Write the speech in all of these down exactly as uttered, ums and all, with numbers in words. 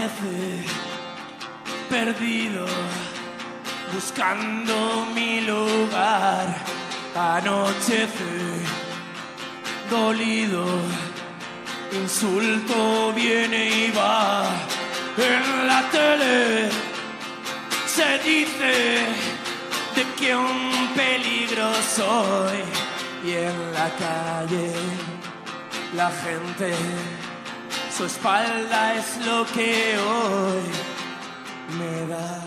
amanece perdido, buscando mi lugar. Anochece dolido, insulto viene y va. En la tele se dice de que un peligro soy, y en la calle la gente, su espalda es lo que hoy me da.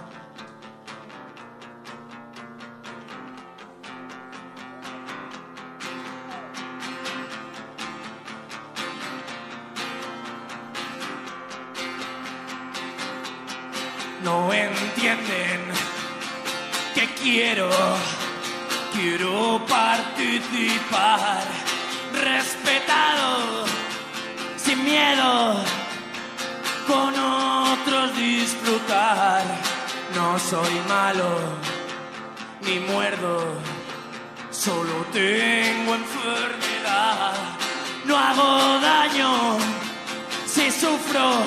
No entienden que quiero, quiero participar, respetado, sin miedo, con otros disfrutar. No soy malo, ni muerdo, solo tengo enfermedad. No hago daño si sufro,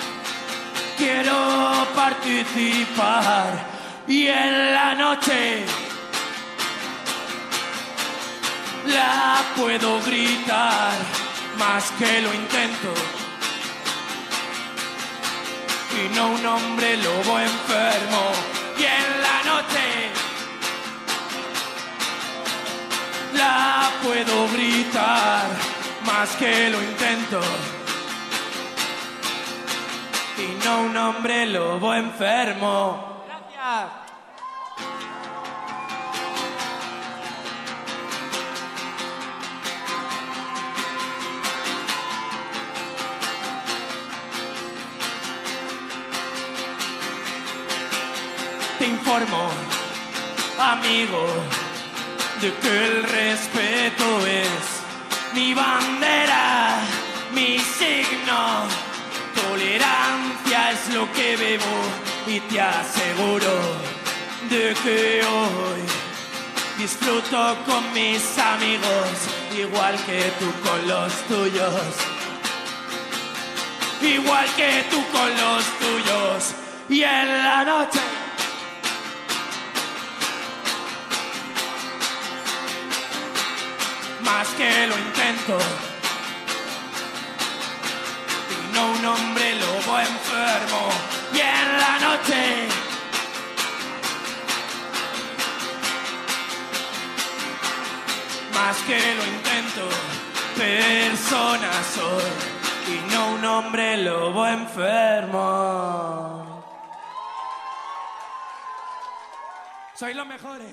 quiero participar. Y en la noche la puedo gritar, más que lo intento. Y no un hombre lobo enfermo. Y en la noche la puedo gritar, más que lo intento. Y no un hombre lobo enfermo. Gracias. Te informo, amigo, de que el respeto es mi bandera, mi signo. Tolerancia es lo que bebo y te aseguro de que hoy disfruto con mis amigos, igual que tú con los tuyos, igual que tú con los tuyos. Y en la noche más que lo intento. Y no un hombre lobo enfermo. Y en la noche más que lo intento. Persona soy y no un hombre lobo enfermo. Sois los mejores.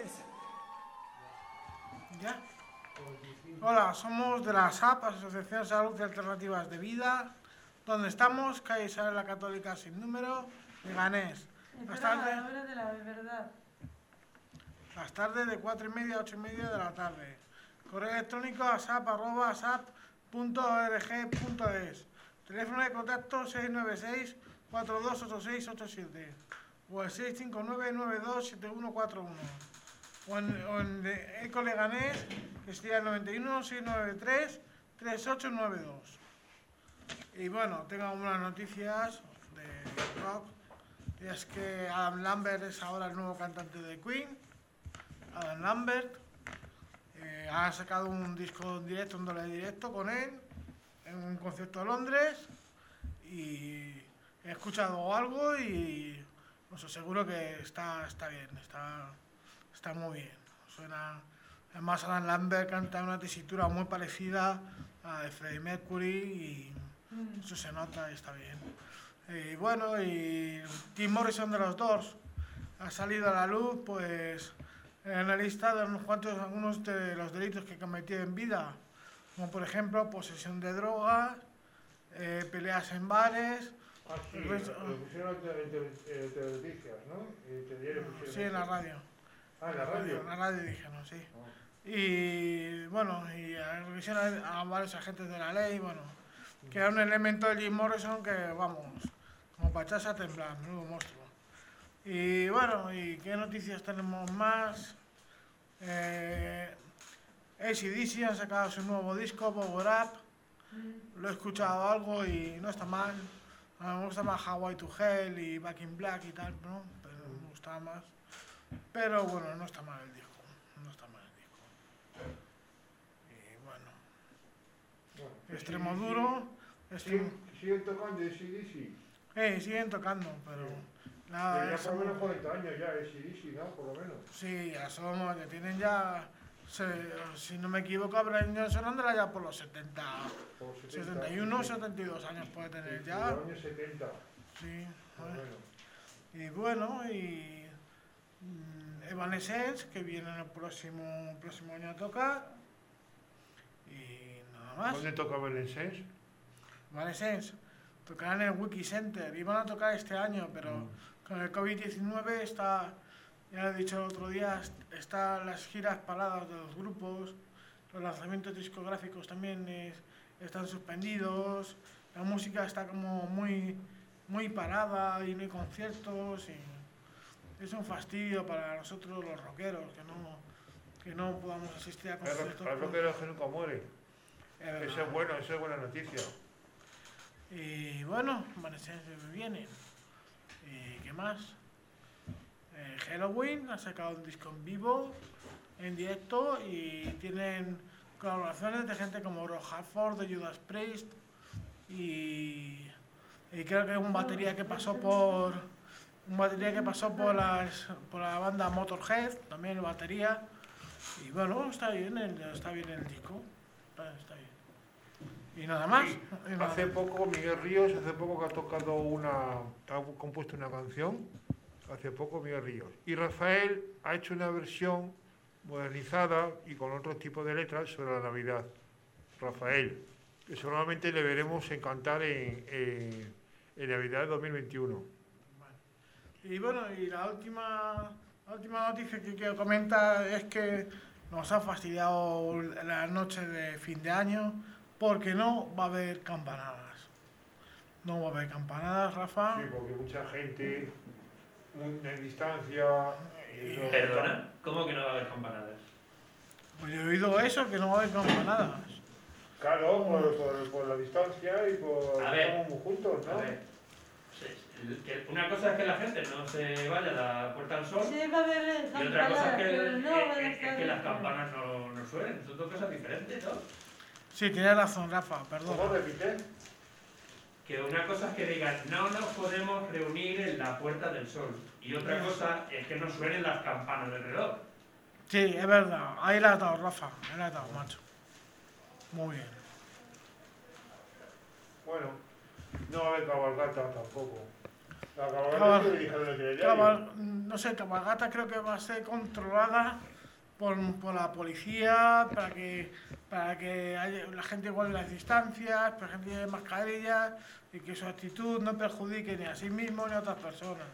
¿Ya? Hola, somos de la S A P, Asociación de Salud y Alternativas de Vida. Donde estamos, calle Isabel la Católica sin número, Leganés. Las tardes, la hora de la verdad. las tardes de cuatro y media a ocho y media de la tarde. Correo electrónico asap arroba asap punto org punto es. Teléfono de contacto seis nueve seis, cuatro dos ocho seis ocho siete o el seis cinco nueve, nueve dos siete uno cuatro uno. O en, o en Eco Leganés, que sería el noventa y uno, seiscientos noventa y tres, treinta y ocho noventa y dos. Y bueno, tengo unas noticias de rock. Y es que Adam Lambert es ahora el nuevo cantante de Queen. Adam Lambert eh, ha sacado un disco en directo, un doble directo con él, en un concierto de Londres. Y he escuchado algo y os aseguro que está, está bien, está, está muy bien. Suena, además Adam Lambert canta una tesitura muy parecida a la de Freddie Mercury y eso se nota y está bien. Y bueno, y Jim Morrison de los Doors ha salido a la luz, pues en la lista de unos cuantos, algunos de los delitos que cometió en vida, como por ejemplo posesión de drogas, eh, peleas en bares. Ah, sí, lo pusieron en televisión, ¿no? Sí, en la radio. Ah, en la radio. En la radio dijeron, sí. Y bueno, y revisión a, a varios agentes de la ley, bueno, que era un elemento de Jim Morrison que, vamos, como para echarse a temblar, menudo monstruo. Y bueno, ¿y qué noticias tenemos más? Eh, A C D C han sacado su nuevo disco, Power Up. Lo he escuchado algo y no está mal. A mí me gusta más Hawaii to Hell y Back in Black y tal, ¿no? Pero me gustaba más. Pero bueno, no está mal el disco. No está mal el disco. Y bueno. Bueno, Extremo sí, sí, duro. sí. Extremo... ¿Siguen, siguen tocando A C D C? Eh, siguen tocando, pero... Sí. Nada, Pero ya eso por lo no- menos cuarenta años ya, A C D C, ¿no? Por lo menos. Sí, ya somos, ya tienen ya... se- si no me equivoco, Brian Johnson andará ya por los setenta... Por setenta y uno, sí. setenta y dos años puede tener Sí, ya. los años setenta. Sí, Más o bueno. menos. Y bueno, y mm, Evanescence, que viene el próximo, el próximo año a tocar. Y nada más. ¿Dónde toca Evanescence? Evanescence tocarán en el Wiki Center. Iban a tocar este año, pero Mm. con el COVID diecinueve está, ya lo he dicho el otro día, est- están las giras paradas de los grupos, los lanzamientos discográficos también es- están suspendidos, la música está como muy, muy parada y no hay conciertos y es un fastidio para nosotros los rockeros que no, que no podamos asistir a Hay conciertos. ro- hay rockeros que nunca mueren. Es verdad. Eso es bueno, eso es buena noticia. Y bueno, Evanescence viene. ¿Y qué más? Eh, Halloween ha sacado un disco en vivo, en directo, y tienen colaboraciones de gente como Rob Halford, de Judas Priest, y, y creo que hay un batería que pasó por un batería que pasó por las por la banda Motorhead, también el batería. Y bueno, está bien el, está bien el disco. Está, está bien. Y nada más. Sí, y nada hace más. poco Miguel Ríos, hace poco que ha tocado una, ha compuesto una canción, hace poco Miguel Ríos. Y Rafael ha hecho una versión modernizada y con otro tipo de letras sobre la Navidad. Rafael, que seguramente le veremos en cantar en, en, en Navidad de dos mil veintiuno. Y bueno, y la última, la última noticia que quiero comentar es que nos ha fastidiado la noche de fin de año porque no va a haber campanadas. No va a haber campanadas, Rafa. Sí, porque mucha gente, muy- en distancia... y eso- Perdona, ¿cómo que no va a haber campanadas? Pues yo he oído eso, que no va a haber campanadas. Claro, por, por, por la distancia y por... A ver, estamos muy juntos, A ¿no? ver, se- el- que una cosa es que la gente no se vaya a la Puerta del Sol Sí, va a haber y otra cosa es que, pero el- no van a es- es estar que las en- campanas no, no suenen. Son dos cosas diferentes, ¿no? Sí, tienes razón, Rafa, perdón. ¿Cómo repite? Que una cosa es que digan, no nos podemos reunir en la Puerta del Sol. Y otra cosa es que no suenen las campanas del reloj. Sí, es verdad. Ahí la has dado, Rafa. Ahí la has dado, macho. Muy bien. Bueno, no va a haber cabalgata tampoco. La cabalgata Cabal- que dijeron en el diario. Cabal- no sé, cabalgata creo que va a ser controlada por, por la policía para que para que haya- la gente guarde las distancias, para que la gente lleve mascarillas y que su actitud no perjudique ni a sí mismo ni a otras personas.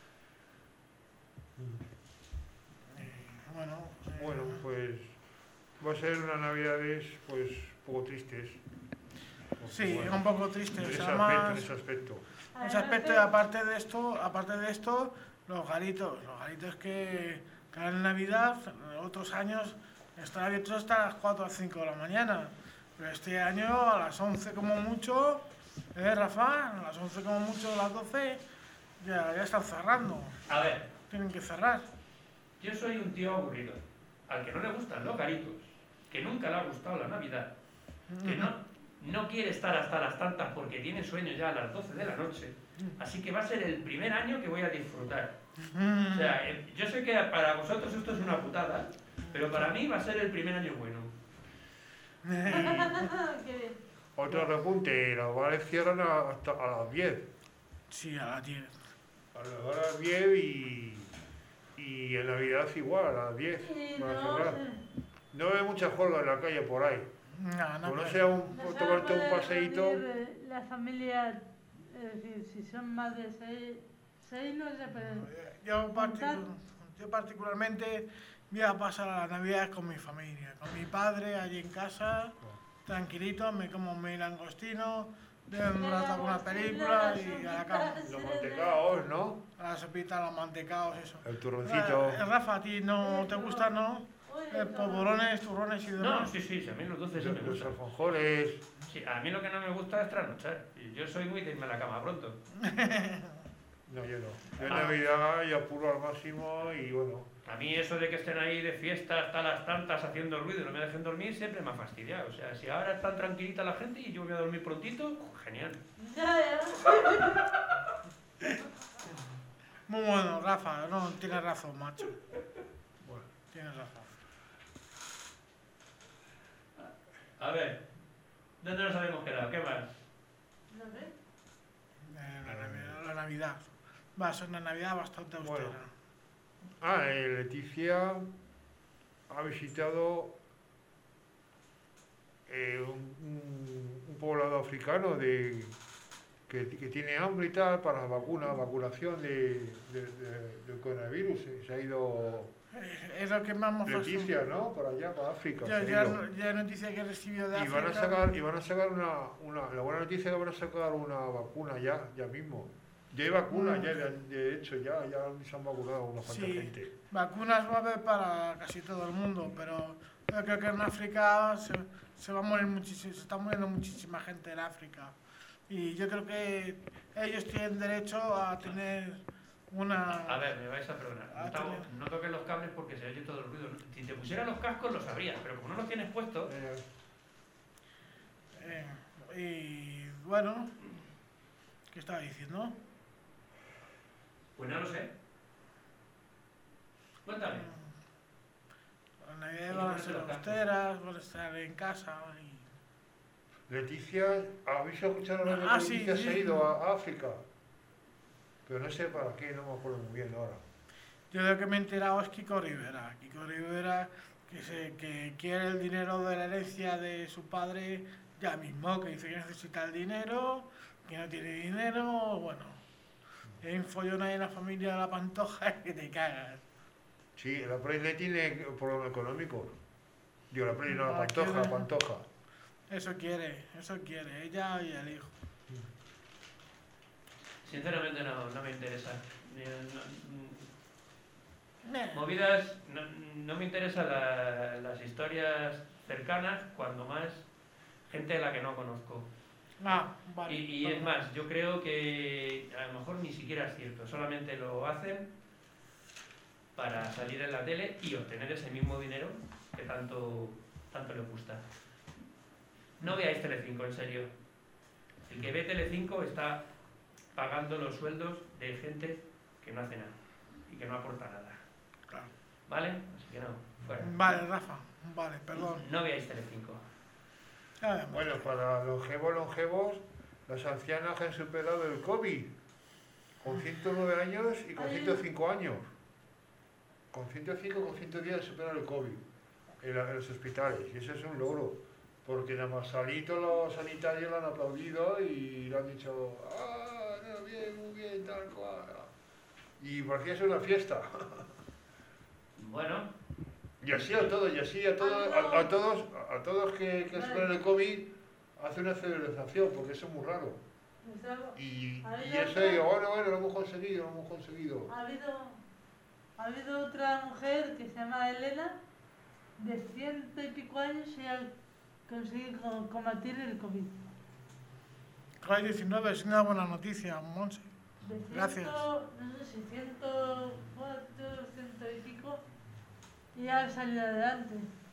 Y, bueno, eh, Bueno, pues va a ser unas navidades pues un poco tristes. Porque, sí, bueno, un poco triste. en O ese sea, aspecto, más- en ese aspecto. En ese aspecto, y aparte de esto, aparte de esto, los garitos, los garitos que cada en Navidad, otros años están abiertos hasta las cuatro o cinco de la mañana, pero este año a las once como mucho, ¿eh, Rafa? A las once como mucho, a las doce, ya, ya están cerrando, A ver, tienen que cerrar. yo soy un tío aburrido, al que no le gustan los garitos, que nunca le ha gustado la Navidad, que no, no quiere estar hasta las tantas porque tiene sueño ya a las doce de la noche. Así que va a ser el primer año que voy a disfrutar. O sea, eh, yo sé que para vosotros esto es una putada, pero para mí va a ser el primer año bueno. Qué bien. Otro repunte, los bares cierran a- hasta a las diez. Sí, a las diez. A las- a las diez y, y en Navidad igual, a las diez Y van a no, cerrar. se- No ve mucha juerga en la calle por ahí. No, no, Como no pues, sea un, no se tomarte un puede paseíto. reunir, eh, La familia, es decir, si son más de seis, seis no se pueden. yo, particu- yo particularmente voy a pasar la Navidad con mi familia, con mi padre allí en casa, tranquilito, me como mi langostino, veo un rato alguna película y a la cama. Los mantecaos, ¿no? A la sopita, los mantecaos, eso. El turroncito. Eh, Rafa, ¿a ti no te gusta, no? Eh, polvorones, turrones y No, demás. sí, sí, sí, a mí los dulces sí me Los, los gustan. alfajores. Sí, a mí lo que no me gusta es trasnochar. Y yo soy muy de irme a la cama pronto. No, yo no. Yo en Ah. Navidad y apuro al máximo y bueno. A mí eso de que estén ahí de fiesta hasta las tantas haciendo ruido y no me dejen dormir siempre me ha fastidiado. O sea, si ahora está tranquilita la gente y yo voy a dormir prontito, genial. Ya, ya. Muy bueno, Rafa. No, tienes razón, macho. Bueno. Tienes razón. A ver, ¿dónde nos habíamos quedado? ¿Qué más? No sé. Eh, la, Navidad, la Navidad. Va a ser una Navidad bastante austera. Bueno. Ah, eh, Leticia ha visitado eh, un, un- un poblado africano de, que, que tiene hambre y tal para la vacuna, vacunación de, de- de- del coronavirus. Eh, Se ha ido Eh, es lo que más me Leticia, ¿no? Para allá, para África. Ya, se ha ya, ido. no- ya noticia que he recibido de Y van a África. sacar, y van a sacar una, una, la buena noticia es que van a sacar una vacuna ya, ya mismo. Ya hay vacuna, Mm. ya, de, de hecho, ya, ya se han vacunado una cuanta Sí. gente. Vacunas va a haber para casi todo el mundo, pero yo creo que en África se, se va a morir muchísimo, se está muriendo muchísima gente en África. Y yo creo que ellos tienen derecho a tener una... A ver, me vais a perdonar. Ah, Gustavo, también. no toques los cables porque se oye todo el ruido. Si te pusiera los cascos lo sabrías, pero como no los tienes puestos, Eh, eh, y bueno, ¿qué estaba diciendo? pues no lo sé. Cuéntame. Las navidades van a ser austeras, van a estar en casa y... Leticia, ¿habéis escuchado hablar de Ah, que sí, Leticia sí. se ha ido a África? Pero no sé para qué, no me acuerdo muy bien ahora. Yo lo que me he enterado es Kiko Rivera. Kiko Rivera que, se, que quiere el dinero de la herencia de su padre ya mismo, que dice que necesita el dinero, que no tiene dinero, bueno. Hay un follón ahí en la familia de la Pantoja que te cagas. Sí, la Presley tiene problema económico. Digo, la Presley no, la Ah, Pantoja, quiere- la Pantoja. Eso quiere, eso quiere, ella y el hijo. Sinceramente no, no me interesa. Eh, no- Meh. movidas, no, no me interesan la- las historias cercanas, cuando más gente a la que no conozco. Ah, vale. Y, y es más, yo creo que a lo mejor ni siquiera es cierto, solamente lo hacen para salir en la tele y obtener ese mismo dinero que tanto, tanto les gusta. No veáis Telecinco, en serio. El que ve Telecinco está pagando los sueldos de gente que no hace nada y que no aporta nada. Claro. ¿Vale? Así que no, fuera. Vale, Rafa, vale, perdón. No veáis Telecinco. Ya vemos. Bueno, para longevos, longevos, las ancianas han superado el COVID con ciento nueve años y con Ay. ciento cinco años. Con ciento cinco, con ciento diez superaron el COVID en, la- en los hospitales. Y eso es un logro, porque nada más salir todos los sanitarios lo han aplaudido y le han dicho, ah, no, bien, muy bien, tal cual. Y parecía ser una fiesta. Bueno, Y así a todos, y así a todos, a, a todos, a todos que, que superan el COVID, hace una celebración, porque eso es muy raro. Estaba- Y, A ver, y ya eso, está. digo, bueno, bueno, lo hemos conseguido, lo hemos conseguido. Ha habido, ha habido otra mujer que se llama Elena, de ciento y pico años, y ha conseguido co- combatir el COVID. COVID diecinueve es una buena noticia, Monse. De ciento, Gracias. No sé si ciento cuatro, ciento y pico, y ha salido adelante.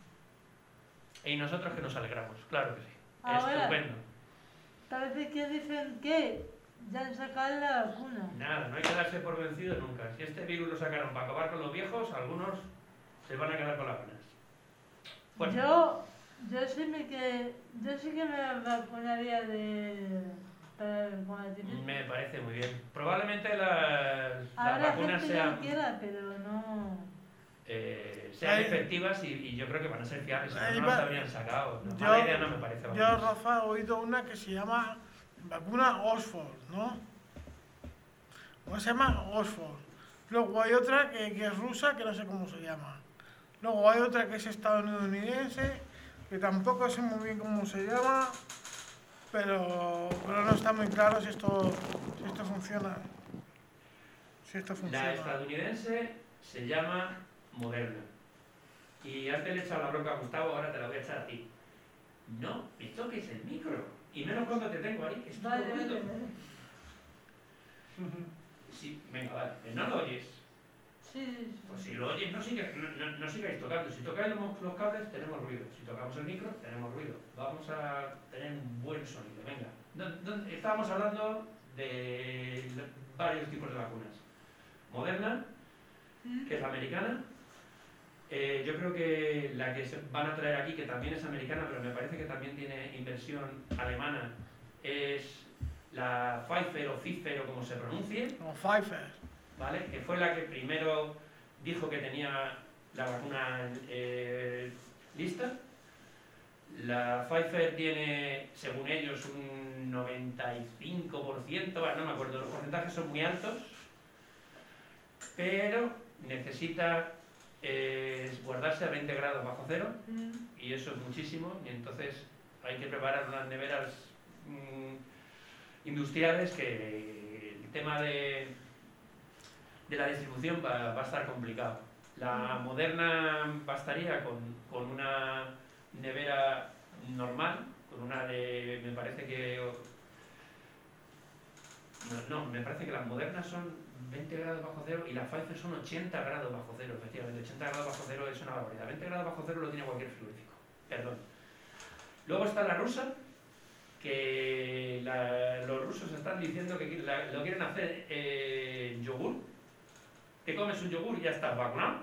y nosotros que nos alegramos, claro que sí. Ahora. Estupendo. Parece que dicen que ya han sacado la vacuna. Nada, no hay que darse por vencido nunca. Si este virus lo sacaron para acabar con los viejos, algunos se van a quedar con las ganas. Bueno, Yo, yo sí me que, yo sí que me vacunaría de para combatir. me parece muy bien. Probablemente las, las Habrá vacunas gente que sean, lo quiera, pero no. eh, sean Ahí- efectivas y, y yo creo que van a ser fiables. Si no, Ahí no las va. habrían sacado. No, Yo- mala idea no me parece. Yo, vamos. Rafa, he oído una que se llama vacuna Oxford, ¿no? ¿Cómo se llama? Oxford. Luego hay otra que, que es rusa, que no sé cómo se llama. Luego hay otra que es estadounidense, que tampoco sé muy bien cómo se llama, pero, pero no está muy claro si esto, si esto funciona. Si esto La funciona. estadounidense se llama Moderna. Y antes le he echado la bronca a Gustavo, ahora te la voy a echar a ti. No me toques el micro. Y menos cuando te tengo ahí, que es todo Vale, vale, ruido. vale. Sí, venga, vale. ¿No lo oyes? Sí, sí, Pues sí. si lo oyes, no, siga- no, no- no sigáis tocando. Si tocáis los, los cables, tenemos ruido. Si tocamos el micro, tenemos ruido. Vamos a tener un buen sonido. Venga. ¿Dó- dónde- Estábamos hablando de la- varios tipos de vacunas. Moderna, ¿Mm? que es la americana. Eh, yo creo que la que se van a traer aquí, que también es americana, pero me parece que también tiene inversión alemana, es la Pfizer o Pfizer o como se pronuncie, Como Pfeiffer. ¿vale? Que fue la que primero dijo que tenía la vacuna eh, lista. La Pfizer tiene, según ellos, un noventa y cinco por ciento, bueno, no me acuerdo, los porcentajes son muy altos, pero necesita eh, guardarse a veinte grados bajo cero, ¿Mm? y eso es muchísimo, y entonces hay que preparar unas neveras mm, industriales que el tema de, de la distribución va, va a estar complicado. La Moderna bastaría con, con una nevera normal, con una de, me parece que... No, no, me parece que las Modernas son veinte grados bajo cero y las Pfizer son ochenta grados bajo cero, efectivamente. ochenta grados bajo cero es una barbaridad. veinte grados bajo cero lo tiene cualquier frigorífico. Perdón. Luego está la rusa, que la- los rusos están diciendo que la- lo quieren hacer en yogur. Que comes un yogur y ya estás vacunado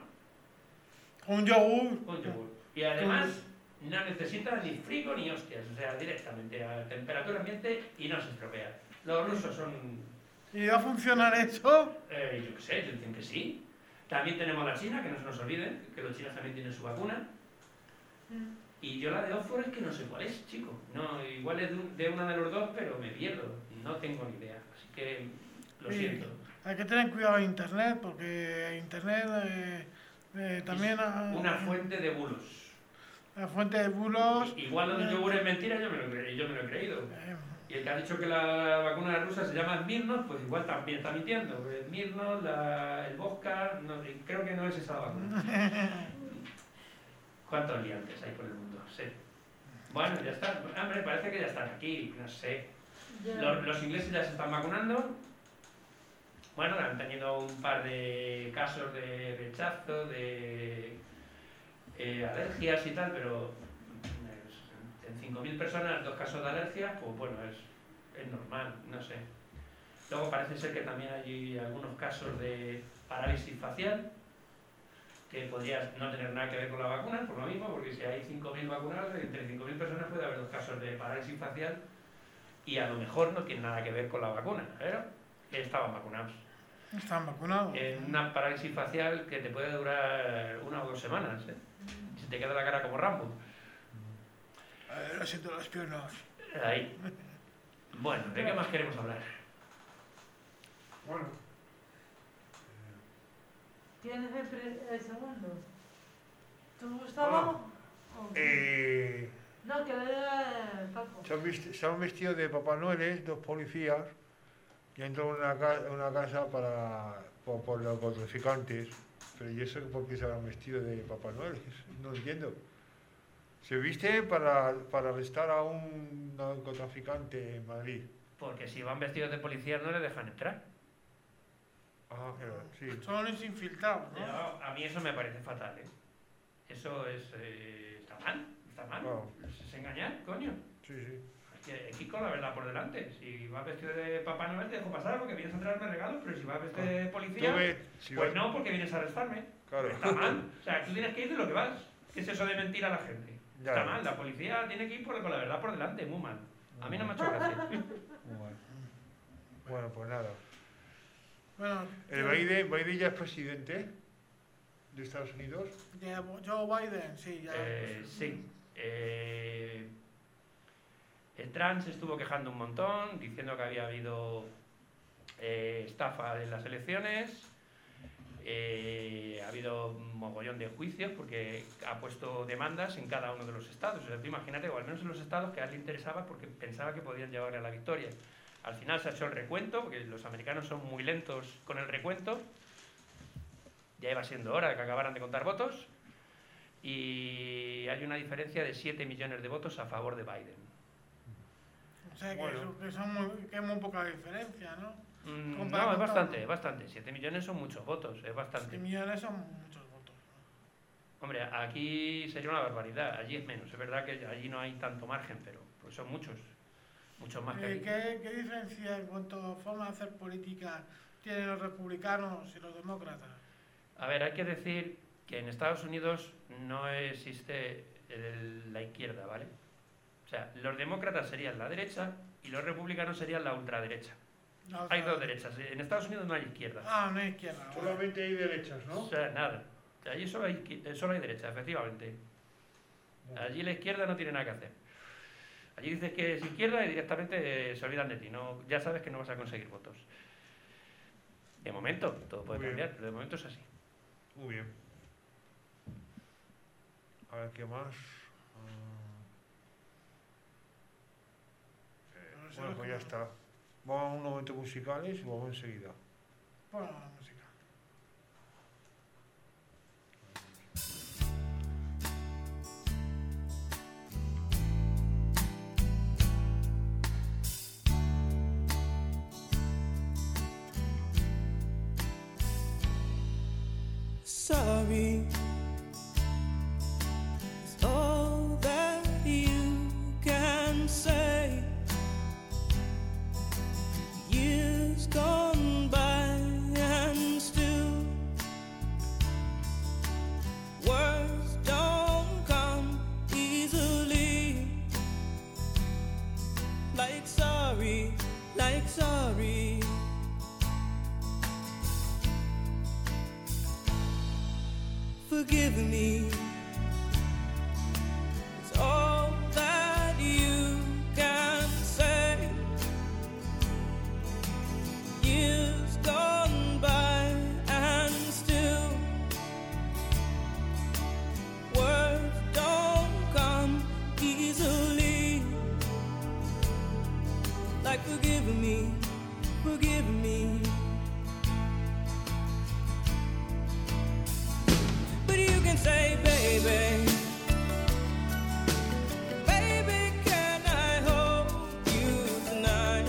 Un yogur. con yogur. Y además no necesita ni frío ni hostias, o sea, directamente a temperatura ambiente y no se estropea. Los rusos son, ¿Y va a funcionar eso? eh, yo qué sé, yo dicen que sí. También tenemos la China, que no se nos olvide, que los chinos también tienen su vacuna. ¿Mm? Y yo la de Oxford es que no sé cuál es, chico. No, igual es de, un- de una de los dos, pero me pierdo. No tengo ni idea. Así que lo Sí. siento. Hay que tener cuidado en internet, porque internet eh, eh, también... ah, Una fuente de bulos. La fuente de bulos... Igual lo del yogur es mentira, yo me lo, cre- yo me lo he creído. eh, Y el que ha dicho que la vacuna rusa se llama Smirnoff, pues igual también está mintiendo. Smirnoff, la, el vodka, no, creo que no es esa vacuna. ¿Cuántos liantes hay por el mundo? Sí. Bueno, ya está. Hombre, parece que ya están aquí, no sé. Ya. Los, los ingleses ya se están vacunando. Bueno, han tenido un par de casos de rechazo, de eh, alergias y tal, pero eh, en cinco mil personas, dos casos de alergia, pues bueno, es, es normal, no sé. Luego parece ser que también hay algunos casos de parálisis facial, que podría no tener nada que ver con la vacuna, por lo mismo, porque si hay cinco mil vacunados, entre cinco mil personas puede haber dos casos de parálisis facial y a lo mejor no tiene nada que ver con la vacuna, pero estaban vacunados. Están vacunados. En una parálisis facial que te puede durar una o dos semanas, ¿eh? Si te queda la cara como Rambo. Eh, lo siento, los espionos. Ahí. Bueno, ¿de qué más queremos hablar? Bueno, ¿Quién es el, pre- el segundo? ¿Tú, Gustavo? ¿O- eh, No, que lo diga el Paco. se, han vesti- se han vestido de Papá Noel dos policías y han entrado en una, ca- en una casa para, por, por los narcotraficantes. Pero ¿y eso por qué se han vestido de Papá Noel? No entiendo. Se viste para, para arrestar a un narcotraficante en Madrid. Porque si van vestidos de policía no les dejan entrar. Ah, claro, sí. Son los infiltrados, ¿no? Yo- a mí eso me parece fatal, ¿eh? Eso es... eh, está mal, está mal. Claro. Es engañar, coño. Sí, sí. Hay que ir con la verdad por delante. Si vas vestido de Papá Noel te dejo pasar porque vienes a traerme regalos, pero si vas vestido de Tú policía, ves, si pues vas- no, porque vienes a arrestarme. Claro. Está mal. O sea, tú tienes que ir de lo que vas. ¿Qué es eso de mentir a la gente? Ya. Está mal. La policía tiene que ir por- con la verdad por delante, muy mal. A mí no me ha hecho gracia. Bueno, pues nada. Bueno, El Biden, Biden ya es presidente de Estados Unidos. de Joe Biden, sí, ya. Eh, sí. Eh, el Trump se estuvo quejando un montón, diciendo que había habido eh, estafa en las elecciones. Eh, ha habido un mogollón de juicios porque ha puesto demandas en cada uno de los estados. O sea, tú imagínate, o al menos en los estados que a él le interesaba porque pensaba que podían llevarle a la victoria. Al final se ha hecho el recuento, porque los americanos son muy lentos con el recuento. Ya iba siendo hora de que acabaran de contar votos. y hay una diferencia de siete millones de votos a favor de Biden. O sea, que, Bueno. eso- que, son muy, que es muy poca diferencia, ¿no? Mm, Comparado no, es con bastante, todo. es bastante. siete millones son muchos votos, es bastante. siete millones son muchos votos. Hombre, aquí sería una barbaridad, allí es menos. Es verdad que allí no hay tanto margen, pero pues son muchos, muchos más que Eh, aquí. ¿qué, ¿Qué diferencia en cuanto a forma de hacer política tienen los republicanos y los demócratas? A ver, hay que decir que en Estados Unidos no existe el- la izquierda, ¿vale? O sea, los demócratas serían la derecha y los republicanos serían la ultraderecha. La otra- Hay dos derechas. En Estados Unidos no hay izquierda. Ah, no hay izquierda. vale. Solamente hay derechas, ¿no? O sea, nada. Allí solo hay, izquier- eh, solo hay derecha, efectivamente. Allí la izquierda no tiene nada que hacer. Allí dices que es izquierda y directamente eh, se olvidan de ti. No, ya sabes que no vas a conseguir votos. De momento, todo puede Muy bien. cambiar, pero de momento es así. Muy bien. A ver, ¿qué más? Ah. Eh, No sé bueno, lo pues que- ya está. Vamos a unos momentos musicales y vamos enseguida. Bueno, la música. Sorry is all that you can say. Years gone by and still words don't come easily. Like sorry, like sorry. Forgive me. It's all that you can say. Years gone by and still words don't come easily. Like forgive me, forgive me. But you can say, baby, baby, can I hold you tonight?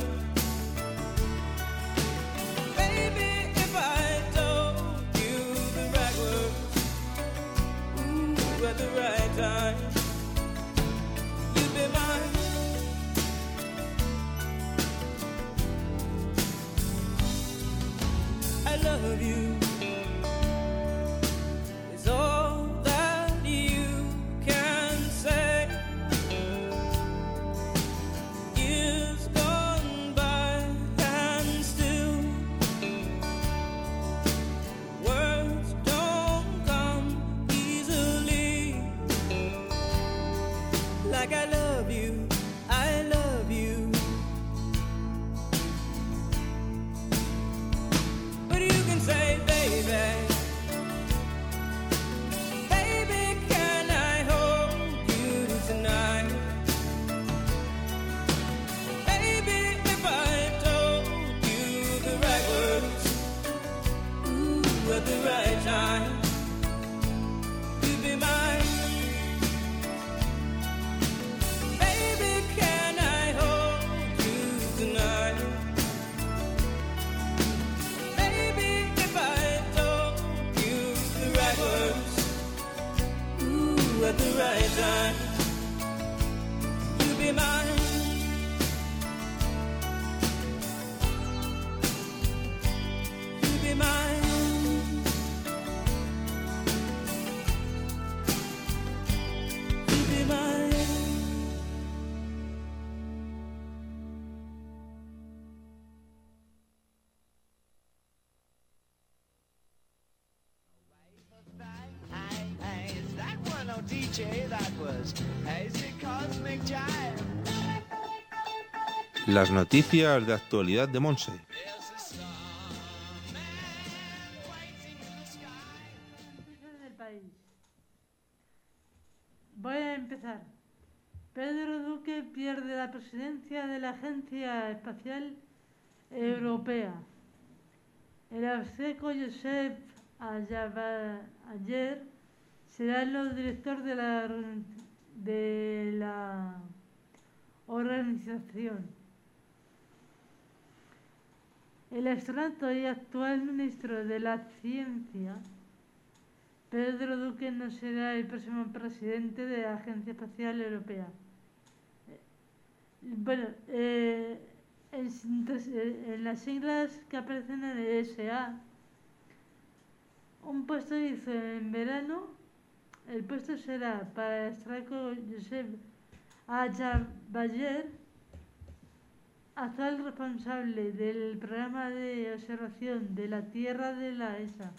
Baby, if I told you the right words, ooh, at the right time, you'd be mine. I love you. Is all that you can say. Years gone by and still words don't come easily. Like I love you, I love you. But you can say, baby, baby, can I hold you tonight? Baby, if I told you the right words, ooh, at the right time, you'd be mine. Baby, can I hold you tonight? Baby, if I told you the right words, ooh, at the right time, you'd be mine. You'd be mine. You'd be mine. Hey, hey, is that one on D J? That was Hazy Cosmic Jive. Las noticias de actualidad de Monse. There's a starman waiting in the sky. Noticias del país. Voy a empezar. Pedro Duque pierde la presidencia de la Agencia Espacial Europea. El austriaco Josep Ayaba- Ayer será el director de la, de la organización. El astronauta y actual ministro de la Ciencia, Pedro Duque, no será el próximo presidente de la Agencia Espacial Europea. Bueno, eh, en, en las siglas que aparecen en el E S A, un puesto hizo en verano, el puesto será para el astronauta Josep Ajabayer, actual responsable del programa de observación de la Tierra de la E S A.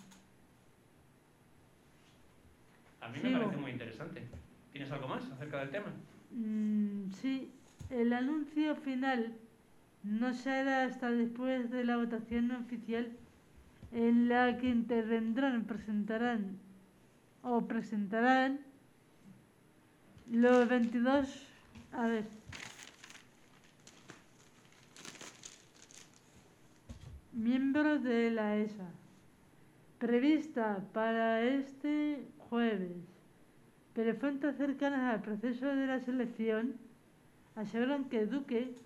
A mí me Sigo. parece muy interesante. ¿Tienes algo más acerca del tema? Mm, sí, el anuncio final no se hará hasta después de la votación oficial, en la que intervendrán, presentarán o presentarán los veintidós, a ver, miembros de la E S A, prevista para este jueves, pero fuentes cercanas al proceso de la selección aseguran que Duque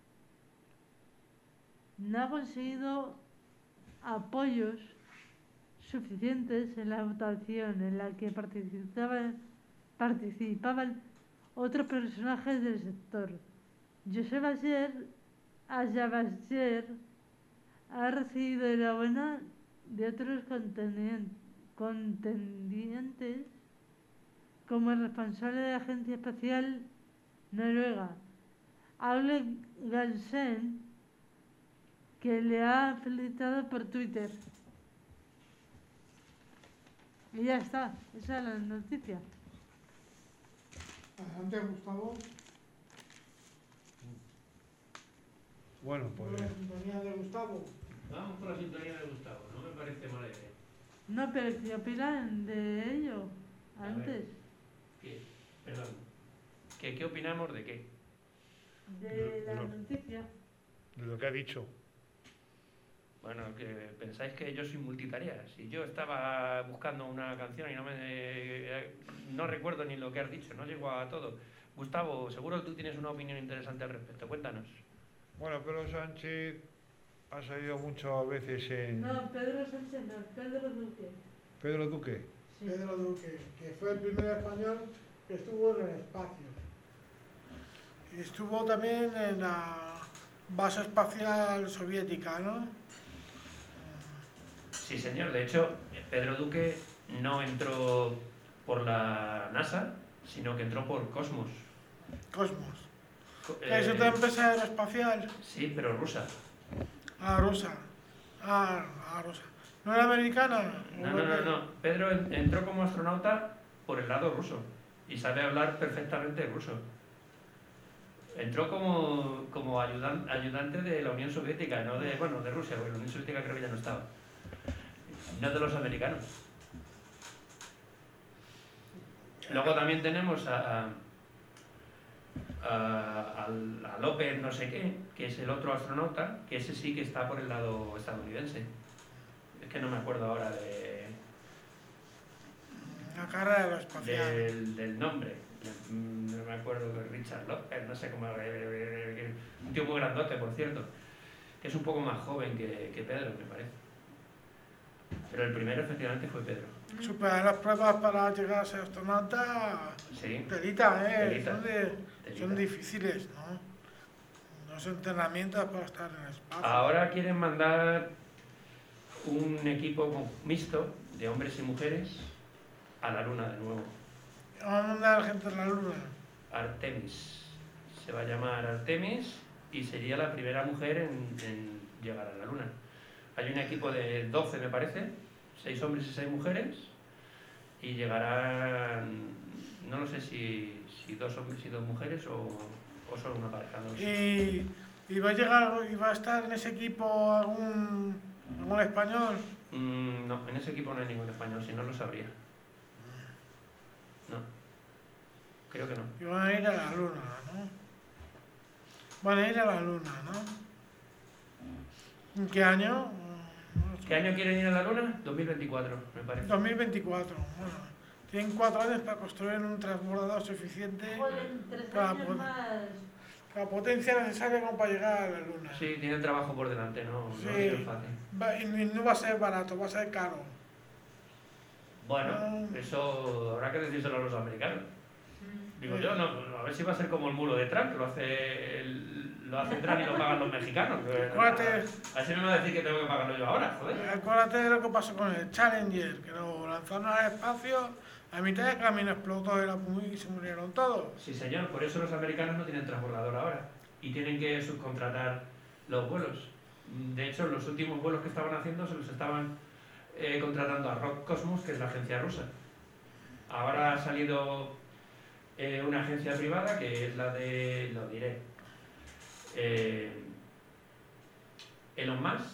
no ha conseguido apoyos suficientes en la votación en la que participaban, participaban otros personajes del sector. Josep Ayer, Ajabayer ha recibido enhorabuena de otros contendientes, contendientes como el responsable de la Agencia Espacial Noruega, Aule Galsen, que le ha felicitado por Twitter. Y ya está, esa es la noticia. Adelante, Gustavo. Bueno, Por pues la sintonía de Gustavo. Vamos por la sintonía de Gustavo, no me parece mala idea. No, pero ¿qué opinan de ello A antes? ver. ¿Qué? Perdón. ¿Qué, ¿Qué opinamos de qué? De la No. noticia. de lo que ha dicho. Bueno, que pensáis que yo soy multitarea. Si yo estaba buscando una canción y no me eh, no recuerdo ni lo que has dicho, no llego a todo. Gustavo, seguro que tú tienes una opinión interesante al respecto. Cuéntanos. Bueno, Pedro Sánchez ha salido muchas veces en... No, Pedro Sánchez no, Pedro Duque. Pedro Duque. Sí. Pedro Duque, que fue el primer español que estuvo en el espacio. Y estuvo también en la base espacial soviética, ¿no? Sí, señor. De hecho, Pedro Duque no entró por la NASA, sino que entró por Cosmos. Cosmos. Co- Que es eh, otra empresa aeroespacial. sí, pero rusa. Ah, rusa. Ah, ah, rusa. ¿No era americana? No, no, no, no. Pedro en- entró como astronauta por el lado ruso y sabe hablar perfectamente ruso. Entró como, como ayudan- ayudante de la Unión Soviética, no de, bueno, de Rusia, porque la Unión Soviética creo que ya no estaba. No de los americanos. Luego también tenemos a, a, a- al- a López no sé qué, que es el otro astronauta, que ese sí que está por el lado estadounidense. Es que no me acuerdo ahora de, La carrera aeroespacial. del, del nombre. Mm, No me acuerdo de Richard López, no sé cómo... Un tío muy grandote, por cierto, que es un poco más joven que, que Pedro, me parece. Pero el primero efectivamente fue Pedro. Superar las pruebas para llegar a ser astronauta, Sí, telita, ¿eh? Telita. Son, de- telita. son difíciles, ¿no? No son entrenamientos para estar en el espacio. Ahora quieren mandar un equipo con- mixto de hombres y mujeres a la Luna de nuevo. Vamos a mandar a la gente a la luna. Artemis. Se va a llamar Artemis y sería la primera mujer en, en llegar a la Luna. Hay un equipo de doce, me parece, seis hombres y seis mujeres, y llegarán, no lo sé si, si dos hombres y dos mujeres o, o solo una pareja. No lo sé. Y, y va a llegar, y va a estar en ese equipo algún, algún español. Mm, no, en ese equipo no hay ningún español, si no lo sabría. No, creo que no. Y van a ir a la luna, ¿no? Van a ir a la luna, ¿no? ¿En qué año? No sé. ¿Qué año quieren ir a la Luna? dos mil veinticuatro, me parece. dos mil veinticuatro. Bueno, Tienen cuatro años para construir un transbordador suficiente Joder, tres para, años poder- más. la potencia necesaria como para llegar a la Luna. Sí, tienen trabajo por delante, no, no Sí. es tan fácil. Va- y no va a ser barato, va a ser caro. Bueno, Ah. eso habrá que decírselo a los americanos. Mm. Digo yo, no, no, a ver si va a ser como el muro de Trump, que lo hace, el, lo hace Trump y lo pagan los mexicanos. Que- Acuérdate. A ver si me va a decir que tengo que pagarlo yo ahora, joder. Acuérdate de lo que pasó con el Challenger, que lo lanzaron al espacio, a mitad de camino explotó y, la- y se murieron todos. Sí, señor, por eso los americanos no tienen transbordador ahora y tienen que subcontratar los vuelos. De hecho, los últimos vuelos que estaban haciendo se los estaban eh, contratando a Roscosmos, que es la agencia rusa. Ahora ha salido eh, una agencia privada que es la de, lo diré, eh, Elon Musk,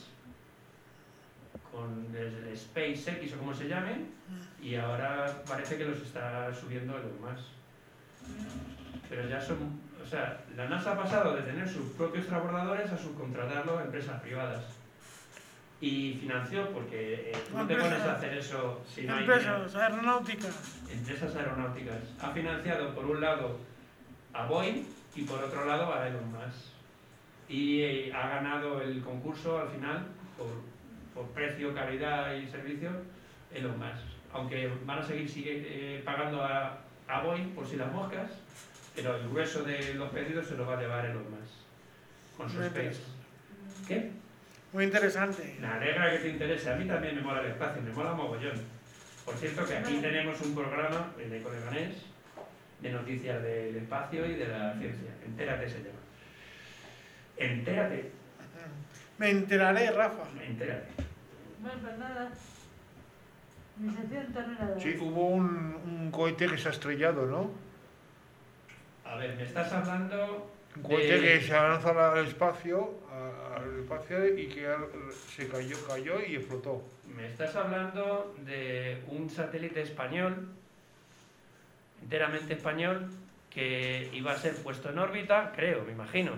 con el SpaceX o como se llame, y ahora parece que los está subiendo Elon Musk. Pero ya son, o sea, la NASA ha pasado de tener sus propios transbordadores a subcontratarlo a empresas privadas. Y financió, porque eh, tú no te pones a hacer eso si no hay dinero. Empresas aeronáuticas. Empresas aeronáuticas. Ha financiado por un lado a Boeing y por otro lado a Elon Musk. Y eh, ha ganado el concurso al final por, por precio, calidad y servicio Elon Musk. Aunque van a seguir sigue, eh, pagando a, a Boeing por si las moscas, pero el grueso de los pedidos se los va a llevar Elon Musk con su Muy Space. interesante. ¿Qué? Muy interesante. Me alegra que te interese. A mí también me mola el espacio, me mola mogollón. Por cierto que aquí tenemos un programa en Ecoleganés de noticias del espacio y de la ciencia. Entérate se llama. Entérate. Me enteraré, Rafa. Entérate. Bueno, pues nada. Mi sección terminada. Sí, hubo un, un cohete que se ha estrellado, ¿no? A ver, me estás hablando Un cohete de- que se ha lanzado al espacio, a- al espacio y que al- se cayó, cayó y explotó. Me estás hablando de un satélite español, enteramente español, que iba a ser puesto en órbita, creo, me imagino.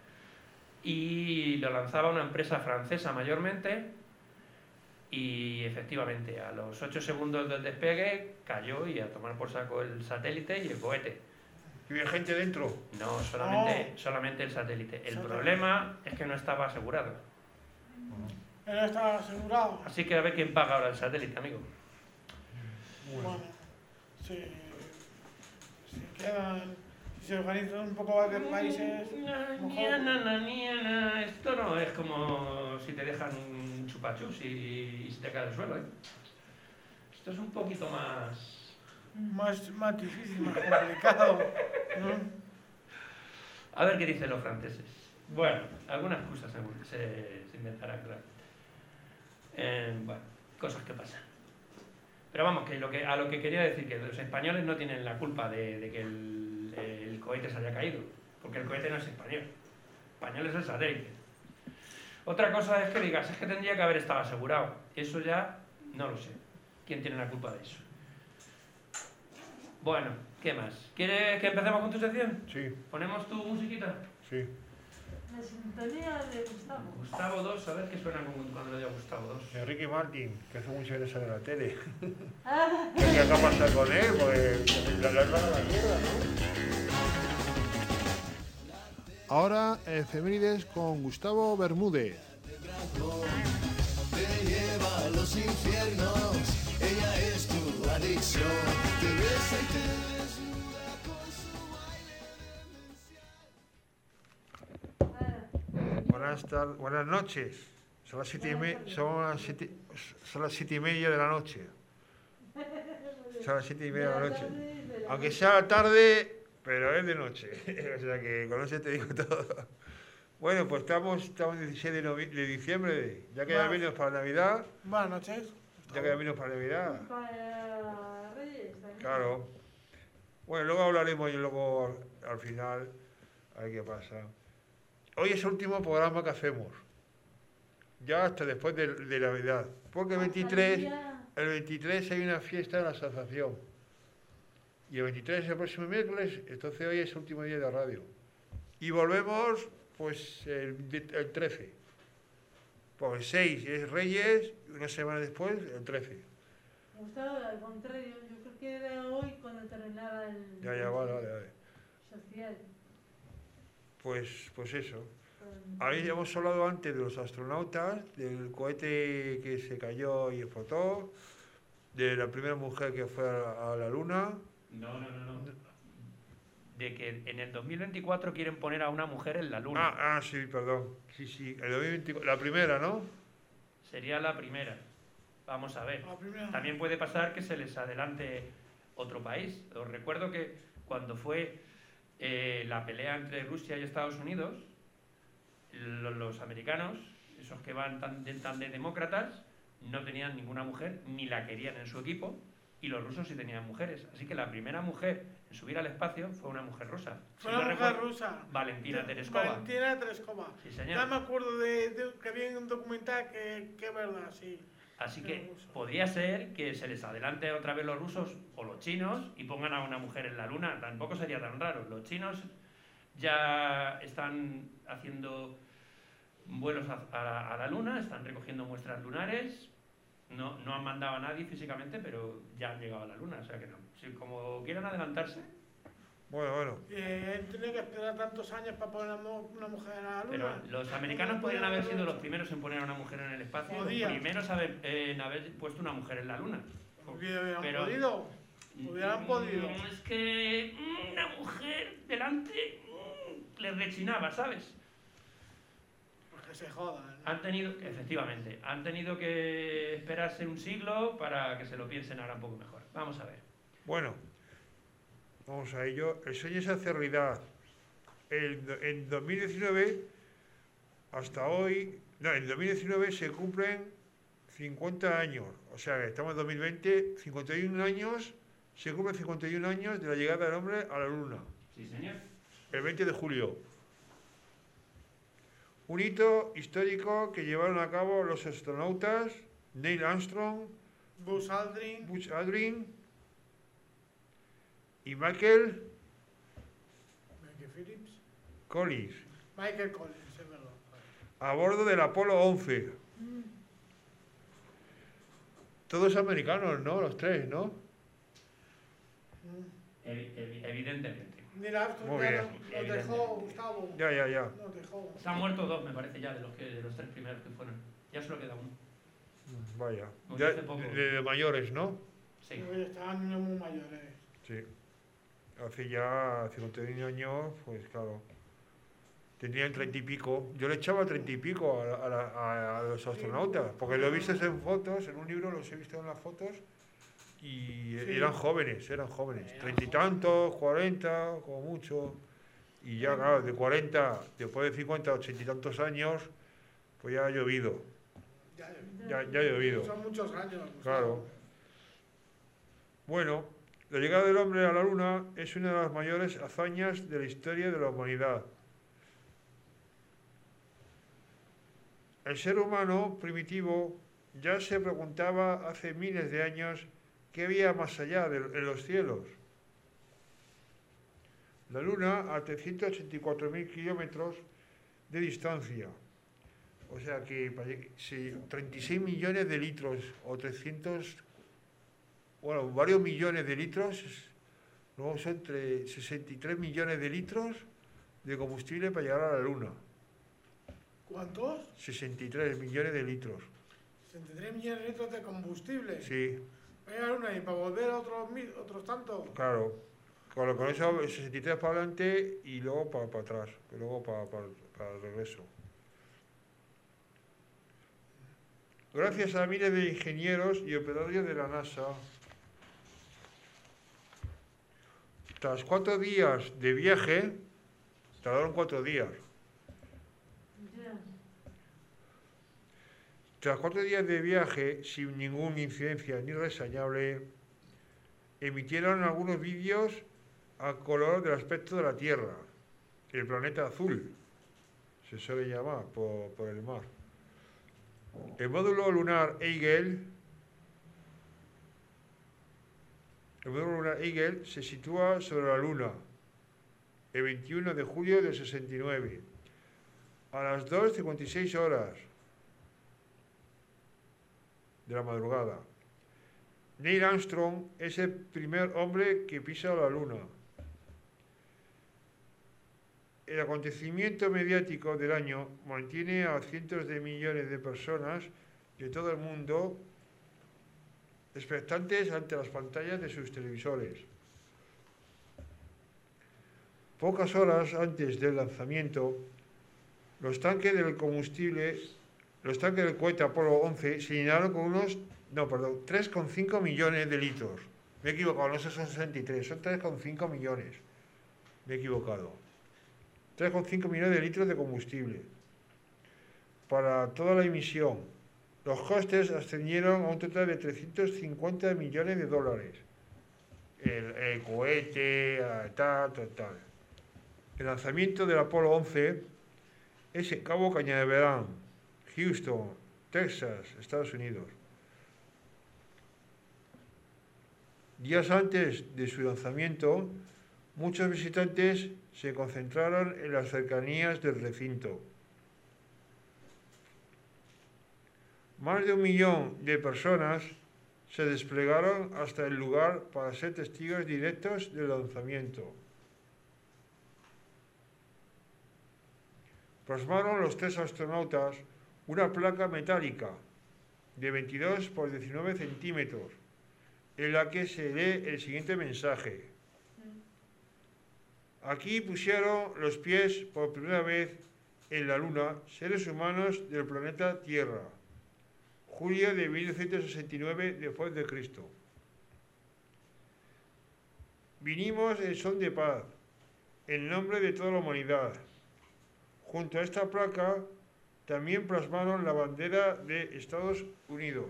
Y lo lanzaba una empresa francesa mayormente. Y efectivamente, a los ocho segundos del despegue, cayó y a tomar por saco el satélite y el cohete. ¿Y había gente dentro? No, solamente, solamente el satélite. El Satélite. problema es que no estaba asegurado. Él está asegurado. Así que a ver quién paga ahora el satélite, amigo. Bueno, si, si quedan, si se organizan un poco varios países, Ni, na, na, ni, na. Esto no es como si te dejan un chupachus y, y se te cae al suelo, ¿eh? Esto es un poquito más... más, más difícil, más complicado, ¿no? A ver qué dicen los franceses. Bueno, algunas cosas se, se, se inventarán, claro. Eh, bueno, cosas que pasan. Pero vamos, que, lo que a lo que quería decir, que los españoles no tienen la culpa de, de que el, el cohete se haya caído, porque el cohete no es español. Español es el satélite. Otra cosa es que digas, es que tendría que haber estado asegurado. Eso ya no lo sé. ¿Quién tiene la culpa de eso? Bueno, ¿qué más? ¿Quieres que empecemos con tu sección? Sí, ¿Ponemos tu musiquita? sí. La sintonía de Gustavo. Gustavo dos, a ver qué suena con- cuando le diga Gustavo dos. Enrique Martín, que hace mucho que no sale en la tele. Ah, ¿Qué qué ha pasado con él? Pues la larga a la mierda, ¿no? Ahora, efemérides con Gustavo Bermúdez. Te lleva a los infiernos, ella es tu adicción, te besa y te desnuda con su baile demencial. Buenas tardes, buenas noches. Son las siete y me- son las siete, son las siete y media de la noche. Son las siete y media de la noche. Aunque sea tarde, pero es de noche. O sea que con eso te digo todo. Bueno, pues estamos, estamos el dieciséis de, novi- de diciembre. Ya queda Va. menos para Navidad. Buenas noches. Ya queda menos para Navidad. para Reyes también. Claro. Bueno, luego hablaremos y luego al final a ver qué pasa. Hoy es el último programa que hacemos. Ya hasta después de, de Navidad. Porque el veintitrés, el veintitrés hay una fiesta de la asociación. Y el veintitrés es el próximo miércoles, entonces hoy es el último día de radio. Y volvemos pues el, el trece. Pues el seis es Reyes, y una semana después el trece. Gustavo, al contrario, yo creo porque era hoy cuando terminaba el Ya, ya, vale, vale, vale. social. Pues, pues eso. Con- Ahí hemos hablado antes de los astronautas, del cohete que se cayó y explotó, de la primera mujer que fue a, a la Luna. No, no, no, no. De que en el dos mil veinticuatro quieren poner a una mujer en la luna. Ah, ah, sí, perdón. Sí, sí, el dos mil veinticuatro, la primera, ¿no? Sería la primera. Vamos a ver. La primera. También puede pasar que se les adelante otro país. Os recuerdo que cuando fue eh, la pelea entre Rusia y Estados Unidos, lo- los americanos, esos que van tan de, tan de demócratas, no tenían ninguna mujer, ni la querían en su equipo, y los rusos sí tenían mujeres. Así que la primera mujer en subir al espacio fue una mujer rusa. Fue Si una no mujer recuerdo- rusa. Valentina De- Tereskova. Valentina Tereskova. Sí, Ya señor. me acuerdo de, de que había un documental que, que es verdad, sí. Así Sí, que ruso. podría ser que se les adelante otra vez los rusos o los chinos y pongan a una mujer en la luna. Tampoco sería tan raro. Los chinos ya están haciendo vuelos a, a la, a la luna, están recogiendo muestras lunares. No, no han mandado a nadie físicamente, pero ya han llegado a la luna. O sea que no. Si como quieran adelantarse, Bueno, bueno. Eh, él tenía que esperar tantos años para poner una, mu- una mujer a la pero luna. los americanos podrían haber sido los primeros en poner a una mujer en el espacio, Podían. los primeros haber- en haber puesto una mujer en la luna. Hubieran Pero- podido. Hubieran Mm, podido. Es que mm, una mujer delante mm, le rechinaba, ¿sabes? Pues que se jodan. ¿no? Han tenido, efectivamente, han tenido que esperarse un siglo para que se lo piensen ahora un poco mejor. Vamos a ver. Bueno, vamos a ello. El sueño se hace realidad. El, en dos mil diecinueve, hasta hoy, no, en dos mil diecinueve se cumplen cincuenta años. O sea, estamos en dos mil veinte, cincuenta y uno años, se cumplen cincuenta y uno años de la llegada del hombre a la Luna. Sí, señor. El veinte de julio. Un hito histórico que llevaron a cabo los astronautas Neil Armstrong, Buzz Aldrin. Buzz Aldrin y Michael Michael Phillips. Collins Michael Collins, es verdad. a bordo del Apolo once. Todos americanos, ¿no? Los tres, ¿no? Mm. Evi- evi- evidentemente. Neil Armstrong Muy ya bien. nos, nos dejó, Evidentemente. Gustavo. Ya, ya, ya. Nos dejó. Se han muerto dos, me parece ya, de los, que, de los tres primeros que fueron. Ya solo queda uno. Vaya. Murió Ya, hace poco. de, de mayores, ¿no? Sí. Porque estaban muy mayores. Sí. Hace ya cincuenta y uno años, pues claro. Tenían treinta y pico. Yo le echaba treinta y pico a, a la- a- a los astronautas, porque lo he visto en fotos, en un libro los he visto en las fotos, y Sí. eran jóvenes, eran jóvenes. Eran Treinta y tantos, cuarenta, como mucho. Y ya, claro, de cuarenta, después de cincuenta, ochenta y tantos años, pues ya ha llovido. Ya, Ya, ya ha llovido. son muchos años. Gustavo. Claro. Bueno, la llegada del hombre a la Luna es una de las mayores hazañas de la historia de la humanidad. El ser humano primitivo ya se preguntaba hace miles de años qué había más allá de en los cielos. La Luna a trescientos ochenta y cuatro mil kilómetros de distancia. O sea que pare- si treinta y seis millones de litros o trescientos, bueno, varios millones de litros, luego son entre sesenta y tres millones de litros de combustible para llegar a la Luna. ¿Cuántos? sesenta y tres millones de litros. sesenta y tres millones de litros de combustible. Sí, Vaya una y para volver a otros, mil- otros tantos. claro. Con, con eso sesenta y tres para adelante y luego para, para atrás, y luego para, para, para el regreso. Gracias a miles de ingenieros y operarios de la NASA, tras cuatro días de viaje, tardaron cuatro días, Ya. tras cuatro días de viaje, sin ninguna incidencia ni reseñable, emitieron algunos vídeos a color del aspecto de la Tierra, el planeta azul, se suele llamar por, por el mar. El módulo lunar Eagle, el módulo lunar Eagle se sitúa sobre la Luna el veintiuno de julio del sesenta y nueve, a las dos cincuenta y seis horas de la madrugada. Neil Armstrong es el primer hombre que pisa la Luna. El acontecimiento mediático del año mantiene a cientos de millones de personas de todo el mundo expectantes ante las pantallas de sus televisores. Pocas horas antes del lanzamiento, los tanques del combustible, los tanques del cohete Apolo once se llenaron con unos, no, perdón, tres coma cinco millones de litros. Me he equivocado, no son sesenta y tres, son tres coma cinco millones. Me he equivocado. tres coma cinco millones de litros de combustible para toda la emisión. Los costes ascendieron a un total de trescientos cincuenta millones de dólares. El, el cohete, tal, tal, tal. El lanzamiento del Apolo once es en Cabo Cañaveral, Houston, Texas, Estados Unidos. Días antes de su lanzamiento, muchos visitantes se concentraron en las cercanías del recinto. Más de un millón de personas se desplegaron hasta el lugar para ser testigos directos del lanzamiento. Plasmaron los tres astronautas una placa metálica de veintidós por diecinueve centímetros, en la que se lee el siguiente mensaje. Aquí pusieron los pies por primera vez en la Luna seres humanos del planeta Tierra, julio de mil novecientos sesenta y nueve después de Cristo. Vinimos en son de paz, en nombre de toda la humanidad. Junto a esta placa también plasmaron la bandera de Estados Unidos.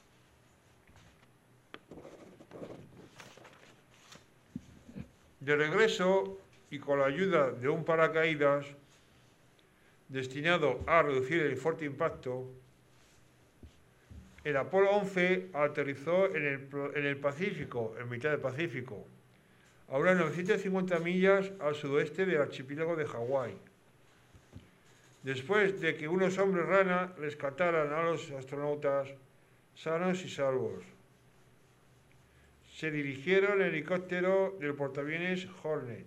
De regreso y con la ayuda de un paracaídas destinado a reducir el fuerte impacto, el Apolo once aterrizó en el, en el Pacífico, en mitad del Pacífico, a unas novecientas cincuenta millas al sudoeste del archipiélago de Hawái. Después de que unos hombres rana rescataran a los astronautas sanos y salvos, se dirigieron en helicóptero del portaaviones Hornet.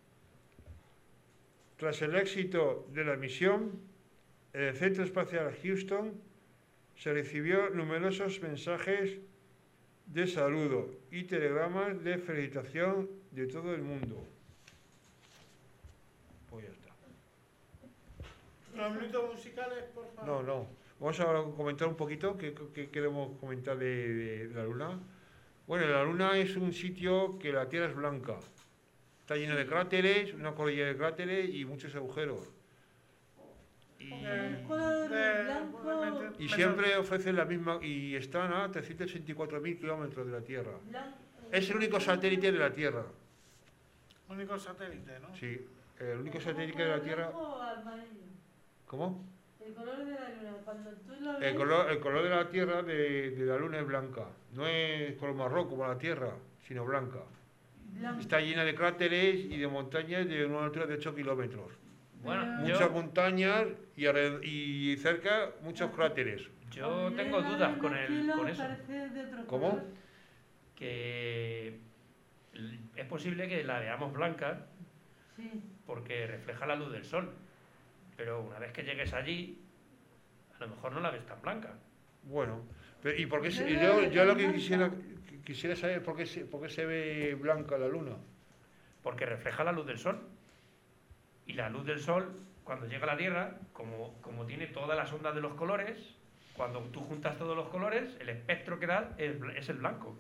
Tras el éxito de la misión, en el Centro Espacial Houston se recibió numerosos mensajes de saludo y telegramas de felicitación de todo el mundo. Pues ya está. Los minutos musicales, por favor. No, no. Vamos a comentar un poquito qué, qué queremos comentar de, de, de la Luna. Bueno, la Luna es un sitio que la Tierra es blanca. Está lleno de cráteres, una cordillera de cráteres y muchos agujeros. Y, El color de- blanco, y siempre ofrecen la misma... Y están a trescientos sesenta y cuatro mil kilómetros de la Tierra. blanco. Es el único satélite de la Tierra. Único satélite, ¿no? Sí, el único satélite de la Tierra... ¿Blanco o amarillo? ¿Cómo? El color de la luna, cuando tú lo ves... El color, el color de la Tierra de, de la Luna es blanca. No es color marrón como la Tierra, sino blanca. blanco. Está llena de cráteres y de montañas de una altura de ocho kilómetros. Bueno, Pero- Muchas yo, montañas y, alred- y cerca muchos cráteres. yo Cuando tengo llega dudas el con, el, kilo, con eso. parece de otro ¿Cómo? color. Que es posible que la veamos blanca Sí. porque refleja la luz del sol. Pero una vez que llegues allí, a lo mejor no la ves tan blanca. Bueno, pero, ¿y por qué se- Pero yo, yo lo que blanca. quisiera, quisiera saber por qué, se, por qué se ve blanca la Luna? Porque refleja la luz del sol. Y la luz del sol, cuando llega a la Tierra, como, como tiene todas las ondas de los colores, cuando tú juntas todos los colores, el espectro que da es, bl- es el blanco.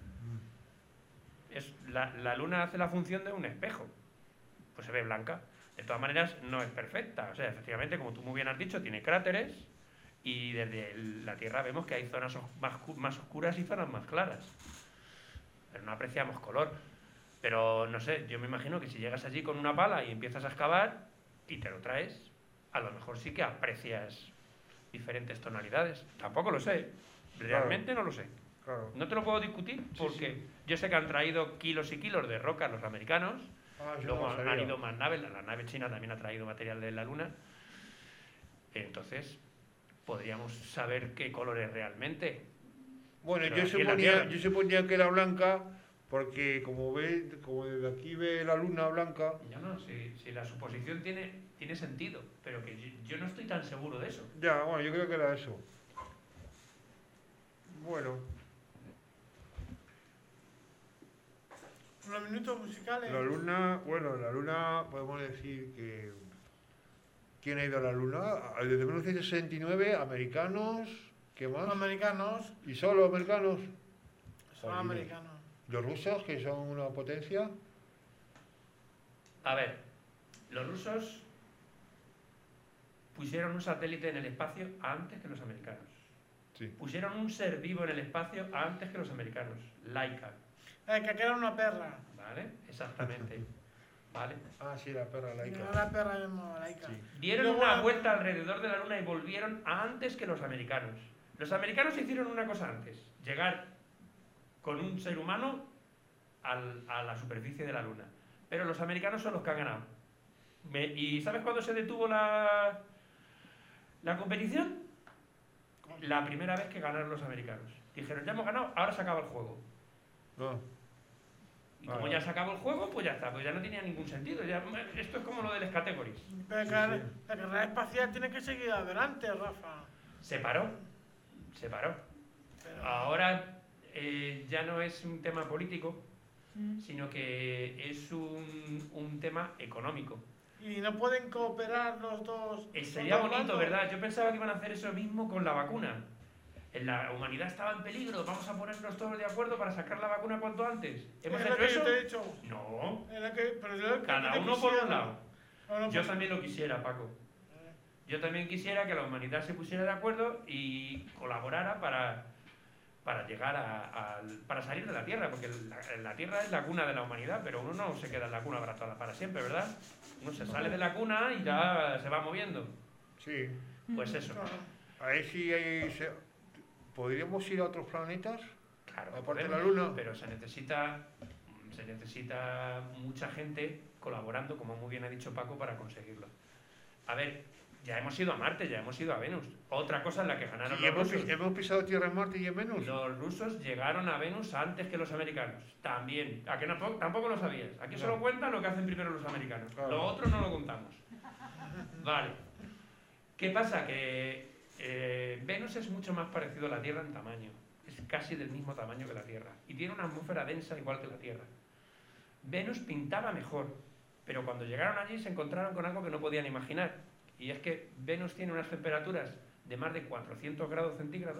Es, la, la Luna hace la función de un espejo. Pues se ve blanca. De todas maneras, no es perfecta. O sea, efectivamente, como tú muy bien has dicho, tiene cráteres y desde el- la Tierra vemos que hay zonas os- más, cu- más oscuras y zonas más claras. Pero no apreciamos color. Pero no sé, yo me imagino que si llegas allí con una pala y empiezas a excavar y te lo traes, a lo mejor sí que aprecias diferentes tonalidades. Tampoco lo sé. Realmente no lo sé. Claro. No te lo puedo discutir porque sí. yo sé que han traído kilos y kilos de roca los americanos. Ah, eso Luego no lo han, sabía. han ido más naves, la, la nave china también ha traído material de la Luna. Entonces, podríamos saber qué color es realmente. Bueno, Pero yo aquí en la suponía, Tierra. yo suponía que era blanca porque como ve, como desde aquí ve la luna blanca, Yo no, si, si la suposición tiene, tiene sentido, pero que yo, yo no estoy tan seguro de eso. ya, bueno, yo creo que era eso. Bueno, Unos minutos musicales. la luna, bueno, la luna podemos decir que ¿quién ha ido a la luna? Desde mil novecientos sesenta y nueve, americanos, ¿qué Los más? americanos. ¿Y solo americanos? Son Jolines. americanos. Los rusos, que son una potencia. A ver, los rusos pusieron un satélite en el espacio antes que los americanos. Sí. Pusieron un ser vivo en el espacio antes que los americanos. Laika, Eh, que era una perra. ¿vale? Exactamente. ¿Vale? Ah, sí, la perra laica. Era la perra llamada laica. Sí. Dieron Luego una la- vuelta alrededor de la Luna y volvieron antes que los americanos. Los americanos hicieron una cosa antes, llegar con un ser humano al- a la superficie de la Luna. Pero los americanos son los que han ganado. Me- ¿Y sabes cuándo se detuvo la, la competición? La primera vez que ganaron los americanos. Dijeron, ya hemos ganado, ahora se acaba el juego. No. Y como Ah. ya se acabó el juego, pues ya está, pues ya no tenía ningún sentido. Ya, esto es como lo de las categories. Pero Sí, que la, sí. la carrera espacial tiene que seguir adelante, Rafa. Se paró, se paró. Pero- Ahora eh, ya no es un tema político, Mm. sino que es un, un tema económico. Y no pueden cooperar los dos. Eh, los sería dos bonito, bandos. ¿verdad? Yo pensaba que iban a hacer eso mismo con la vacuna. En la humanidad estaba en peligro, vamos a ponernos todos de acuerdo para sacar la vacuna cuanto antes. ¿Hemos Es lo hecho que yo eso? te he dicho. No, Es lo que- pero yo lo que cada te uno por quisiera. un lado. No, no, Yo pues- también lo quisiera, Paco. Yo también quisiera que la humanidad se pusiera de acuerdo y colaborara para, para llegar a, al- para salir de la Tierra, porque la, la Tierra es la cuna de la humanidad, pero uno no se queda en la cuna para, toda- para siempre, ¿verdad? Uno se sale de la cuna y ya se va moviendo. Sí. Pues eso. Claro. A ver si hay, se- podríamos ir a otros planetas. Claro, Aparte de podemos, la Luna. pero se necesita, se necesita mucha gente colaborando, como muy bien ha dicho Paco, para conseguirlo. A ver, ya hemos ido a Marte, ya hemos ido a Venus. Otra cosa en la que ganaron Y los hemos, rusos. pis- hemos pisado tierra en Marte y en Venus. Los rusos llegaron a Venus antes que los americanos. También. ¿A que no, tampoco lo sabías? Aquí No. solo cuentan lo que hacen primero los americanos. Claro. Lo otro no lo contamos. Vale. ¿Qué pasa? Que eh, Venus es mucho más parecido a la Tierra en tamaño. Es casi del mismo tamaño que la Tierra. Y tiene una atmósfera densa igual que la Tierra. Venus pintaba mejor. Pero cuando llegaron allí se encontraron con algo que no podían imaginar. Y es que Venus tiene unas temperaturas de más de cuatrocientos grados centígrados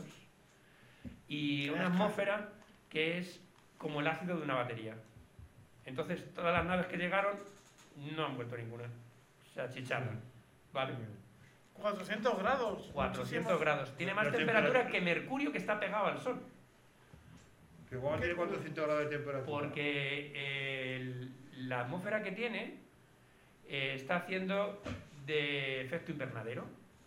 y una atmósfera que es como el ácido de una batería. Entonces, todas las naves que llegaron no han vuelto ninguna. Se achicharran. Vale. cuatrocientos grados. cuatrocientos muchísimo. grados. Tiene más La temperatura temperatura- que Mercurio, que está pegado al Sol. Que igual tiene cuatrocientos grados de temperatura. Porque eh, el- la atmósfera que tiene eh, está haciendo de efecto invernadero.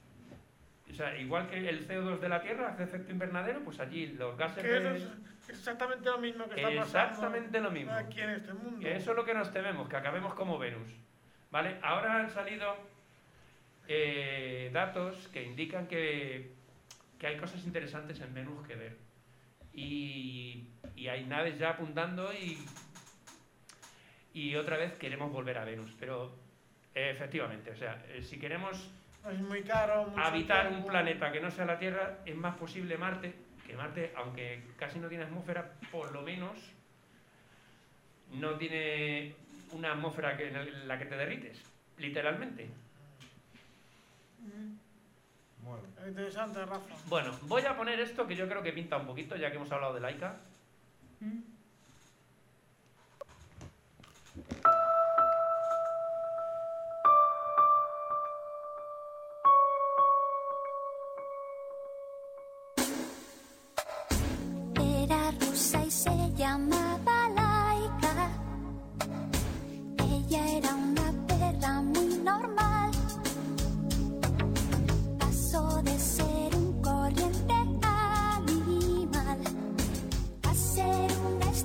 O sea, igual que el C O dos de la Tierra hace efecto invernadero, pues allí los gases Que eso de- es exactamente lo mismo que está pasando Exactamente lo mismo. aquí en este mundo. Que eso es lo que nos tememos, que acabemos como Venus. ¿Vale? Ahora han salido eh, datos que indican que, que hay cosas interesantes en Venus que ver. Y, y hay naves ya apuntando y, y otra vez queremos volver a Venus. Pero eh, efectivamente, o sea, eh, si queremos Es muy caro. mucho habitar un tiempo. planeta que no sea la Tierra, es más posible Marte, que Marte, aunque casi no tiene atmósfera, por lo menos no tiene una atmósfera que, en la que te derrites, literalmente. Bueno. Interesante, Rafa. Bueno, voy a poner esto que yo creo que pinta un poquito, ya que hemos hablado de Laika. Mm. Era rusa y se llamaba Laika. Ella era una perra muy normal. Pasó de ser un corriente animal a ser una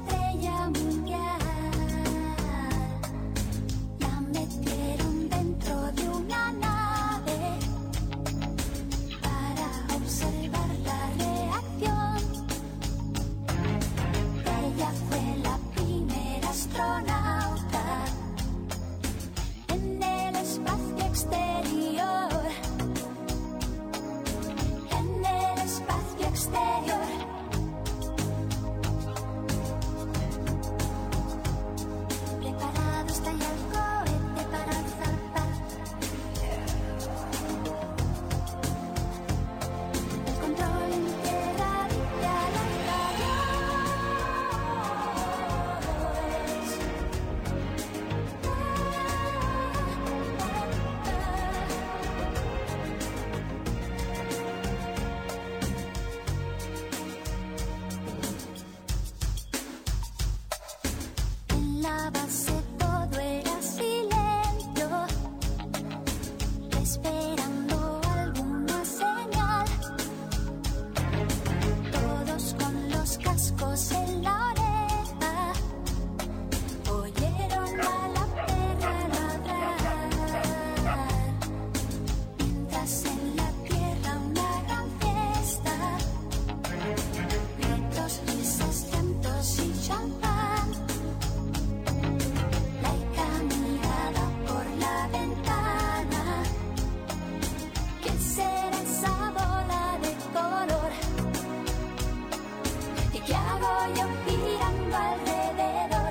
¿Qué hago yo girando alrededor?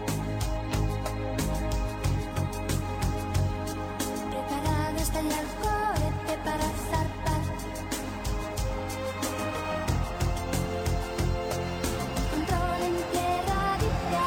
Preparado está el alcorete para zarpar. Control en tierra, dice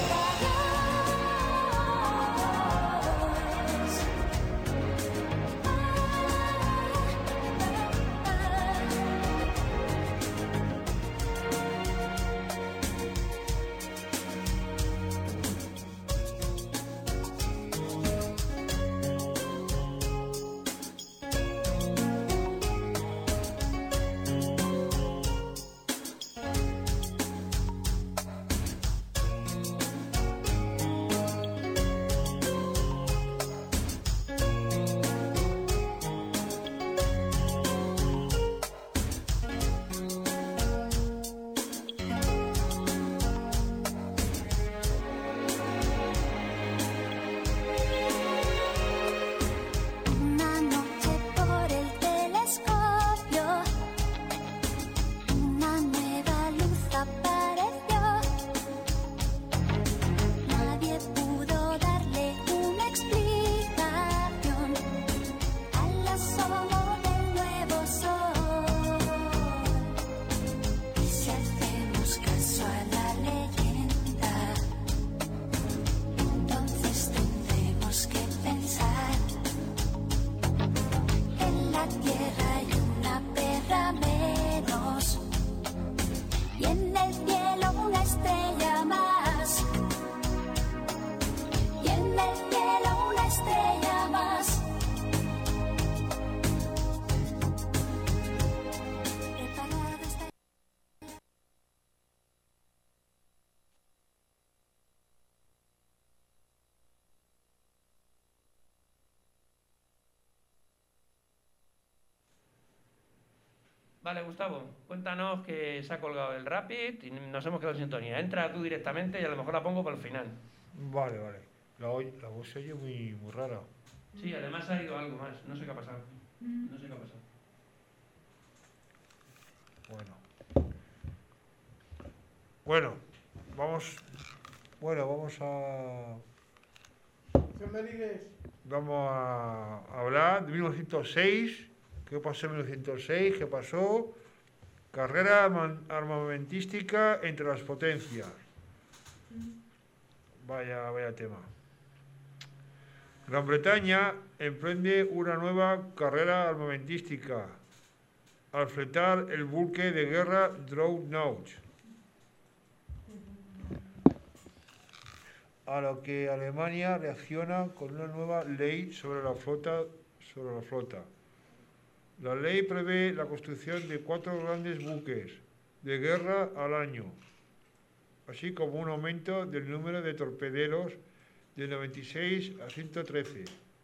una noche por el telescopio, una nueva luz apareció. Nadie pudo darle una explicación al asomo del nuevo sol. Y si hacemos caso a la leyenda, entonces tendremos que pensar que en la tierra hay una perra menos y en el cielo una estrella más. Y en el cielo una estrella más. Preparado está. Vale, Gustavo, cuéntanos que se ha colgado el Rapid y nos hemos quedado sin sintonía. Entra tú directamente y a lo mejor la pongo para el final. Vale, vale. La, oy- la voz se oye muy, muy rara. Sí, además ha ido algo más. No sé qué ha pasado. No sé qué ha pasado. Bueno. Bueno, vamos. Bueno, vamos a. Efemérides. Vamos a hablar de mil novecientos seis. ¿Qué pasó en mil novecientos seis? ¿Qué pasó? Carrera arma- armamentística entre las potencias. Vaya, vaya tema. Gran Bretaña emprende una nueva carrera armamentística al fletar el buque de guerra Dreadnought, a lo que Alemania reacciona con una nueva ley sobre la flota. Sobre la flota. La ley prevé la construcción de cuatro grandes buques de guerra al año, así como un aumento del número de torpederos de noventa y seis a ciento trece.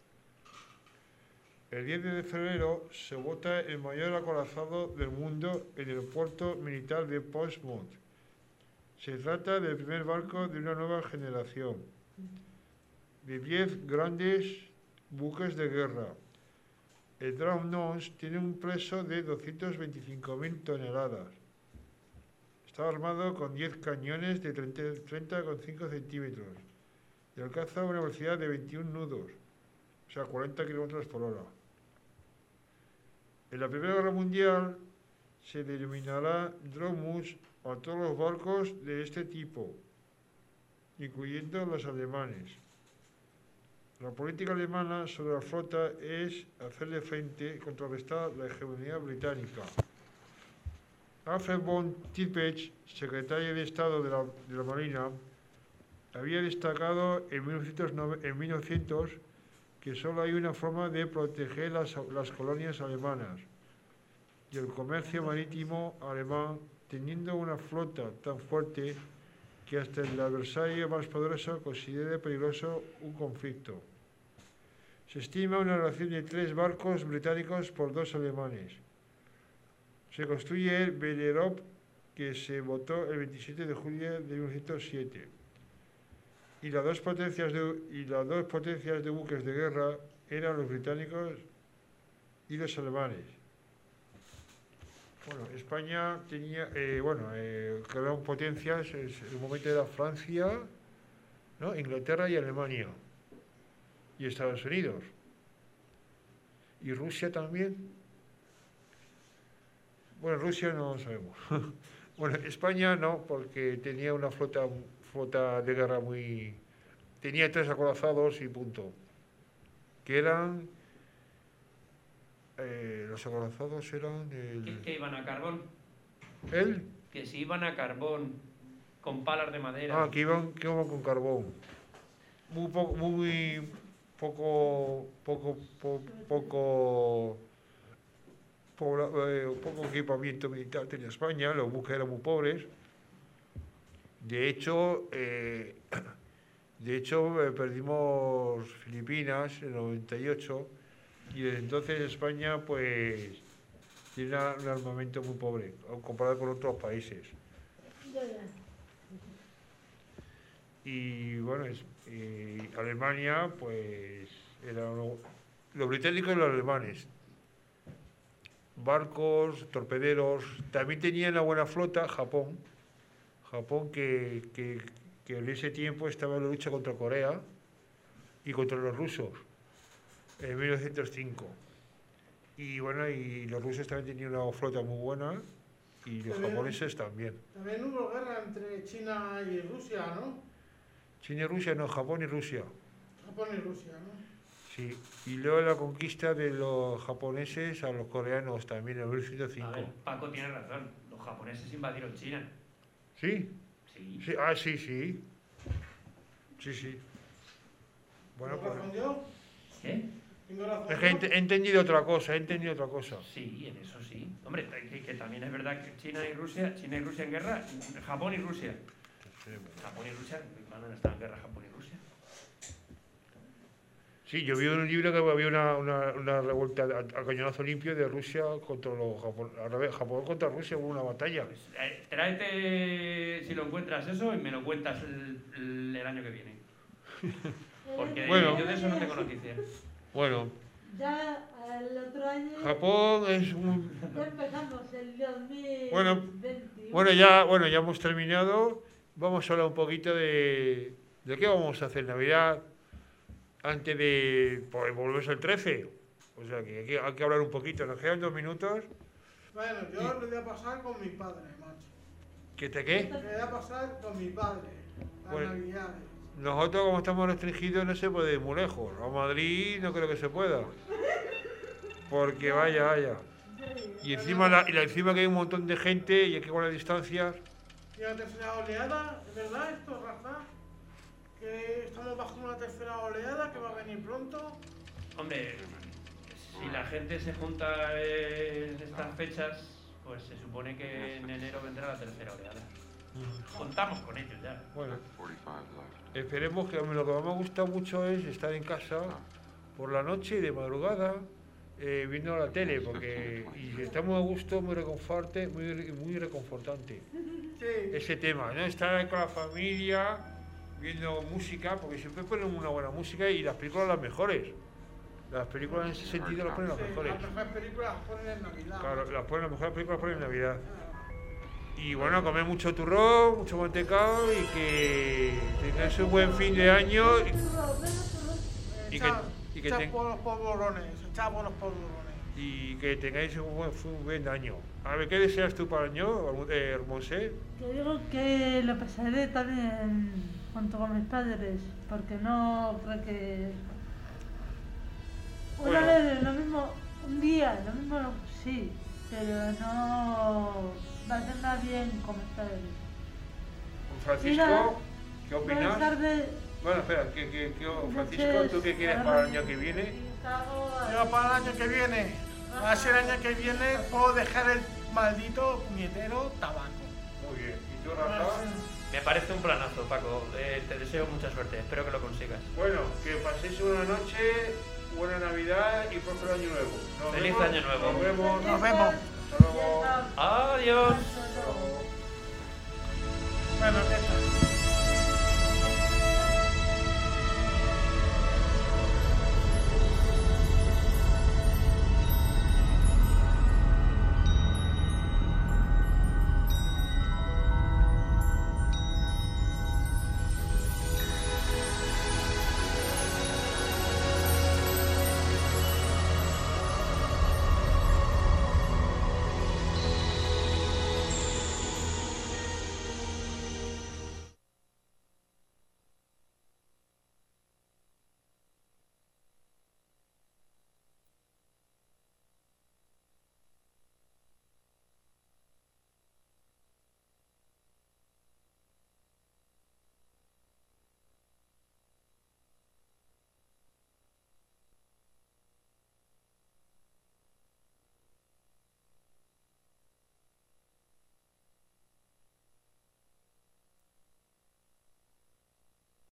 El diez de febrero se vota el mayor acorazado del mundo en el puerto militar de Portsmouth. Se trata del primer barco de una nueva generación, de diez grandes buques de guerra. El Dreadnought tiene un peso de doscientas veinticinco mil toneladas. Está armado con diez cañones de treinta coma cinco centímetros y alcanza una velocidad de veintiún nudos, o sea, cuarenta kilómetros por hora. En la Primera Guerra Mundial se denominará Dreadnought a todos los barcos de este tipo, incluyendo los alemanes. La política alemana sobre la flota es hacerle frente y contrarrestar la hegemonía británica. Alfred von Tirpitz, secretario de Estado de la, de la Marina, había destacado en mil novecientos que solo hay una forma de proteger las, las colonias alemanas y el comercio marítimo alemán, teniendo una flota tan fuerte que hasta el adversario más poderoso considere peligroso un conflicto. Se estima una relación de tres barcos británicos por dos alemanes. Se construye el Bellerop, que se votó el veintisiete de julio de mil novecientos siete. Y las dos potencias de, y las dos potencias de buques de guerra eran los británicos y los alemanes. Bueno, España tenía, eh, bueno, eh, que eran potencias, es- en el momento era Francia, ¿no? Inglaterra y Alemania, y Estados Unidos, y Rusia también. Bueno, Rusia no sabemos. Bueno, España no, porque tenía una flota, flota de guerra muy... Tenía tres acorazados y punto. Que eran... eh, los acorazados eran Que, el... que iban a carbón. ¿El? Que si iban a carbón con palas de madera. Ah, que iban, que iban con carbón. Muy poco, muy poco, poco, po- poco, pobla- eh, poco equipamiento militar tenía España, los buques eran muy pobres. De hecho, eh, de hecho eh, perdimos Filipinas en el noventa y ocho y desde entonces España pues tiene una- un armamento muy pobre comparado con otros países. Y bueno, es- y Alemania, pues, eran lo- los británicos y los alemanes. Barcos, torpederos, también tenían una buena flota Japón. Japón que, que, que en ese tiempo estaba en la lucha contra Corea y contra los rusos, en mil novecientos cinco. Y bueno, y los rusos también tenían una flota muy buena y los Pero- japoneses también. También hubo guerra entre China y Rusia, ¿no? China y Rusia, no, Japón y Rusia. Japón y Rusia, ¿no? Sí, y luego la conquista de los japoneses a los coreanos también en mil novecientos A cinco. ver, Paco tiene razón. Los japoneses invadieron China. ¿Sí? Sí. Sí, ah, sí, sí. Sí, sí. Bueno, ¿Tengo pues... razón yo? ¿Qué? ¿Tengo razón Es que he, yo? ent- he entendido otra cosa, he entendido otra cosa. Sí, en eso sí. Hombre, que, que también es verdad que China y Rusia, China y Rusia en guerra, Japón y Rusia. Japón y Rusia, no han estado en guerra Japón y Rusia. Sí, yo vi en un libro que había una, una, una revuelta a, a cañonazo limpio de Rusia contra los Japón, al revés, Japón contra Rusia, hubo una batalla. Pues, eh, tráete, si lo encuentras eso, y me lo cuentas el, el- el año que viene. Porque Bueno. yo de eso no tengo noticias. Bueno, Ya el otro año Japón es un... ya empezamos el dos mil Bueno, veintiuno. Bueno, ya, bueno, ya hemos terminado. Vamos a hablar un poquito de, de qué vamos a hacer en Navidad antes de pues, volverse el trece. O sea, que hay, que hay que hablar un poquito. Nos quedan dos minutos. Bueno, yo lo voy a pasar con mi padre, macho. ¿Qué te qué? Lo voy a pasar con mi padre, las Bueno. navidades. Nosotros, como estamos restringidos, no se puede ir muy lejos. A Madrid no creo que se pueda. Porque vaya, vaya. Y encima, la, y la- encima que hay un montón de gente y hay que guardar distancias. Y la tercera oleada, ¿es verdad esto, Rafa? Que estamos bajo una tercera oleada que va a venir pronto. Hombre, si la gente se junta en estas fechas, pues se supone que en enero vendrá la tercera oleada. Contamos con ellos ya. Bueno, esperemos que a mí lo que más me gusta mucho es estar en casa por la noche y de madrugada eh, viendo la tele, porque y estamos a gusto, muy reconfortante, muy, muy reconfortante. Sí. Ese tema, ¿no? Estar ahí con la familia, viendo música, porque siempre ponen una buena música y las películas las mejores. Las películas en ese sentido las ponen las Sí, mejores. las mejores películas las ponen en Navidad. Claro, las, ponen, las mejores películas las ponen en Navidad. Y bueno, comer mucho turrón, mucho mantecado y que tengáis un buen fin de año y, y que, y, que Echad ten- por los polvorones, echad por los polvorones. y que tengáis un buen, un buen año. A ver, ¿qué deseas tú para el año, eh, Monse? Que digo que lo pasaré también junto con mis padres, porque no creo que... Una Bueno. vez lo mismo, un día, lo mismo lo- sí, pero no va a ser más bien con mis padres. Francisco, ¿qué Buenas opinas? tardes. Bueno, espera, ¿qué, qué, qué- Francisco, noches. ¿tú qué quieres para el año que viene? Yo para el año que viene, a ver si el año que viene puedo dejar el maldito puñetero tabaco. Muy bien. ¿Y tú, Rafa? Me parece un planazo, Paco. Eh, te deseo mucha suerte. Espero que lo consigas. Bueno, que paséis una noche, buena Navidad y próspero año nuevo. Nos Feliz vemos, año nuevo. Nos vemos. Nos vemos. Hasta luego. Adiós. Hasta luego.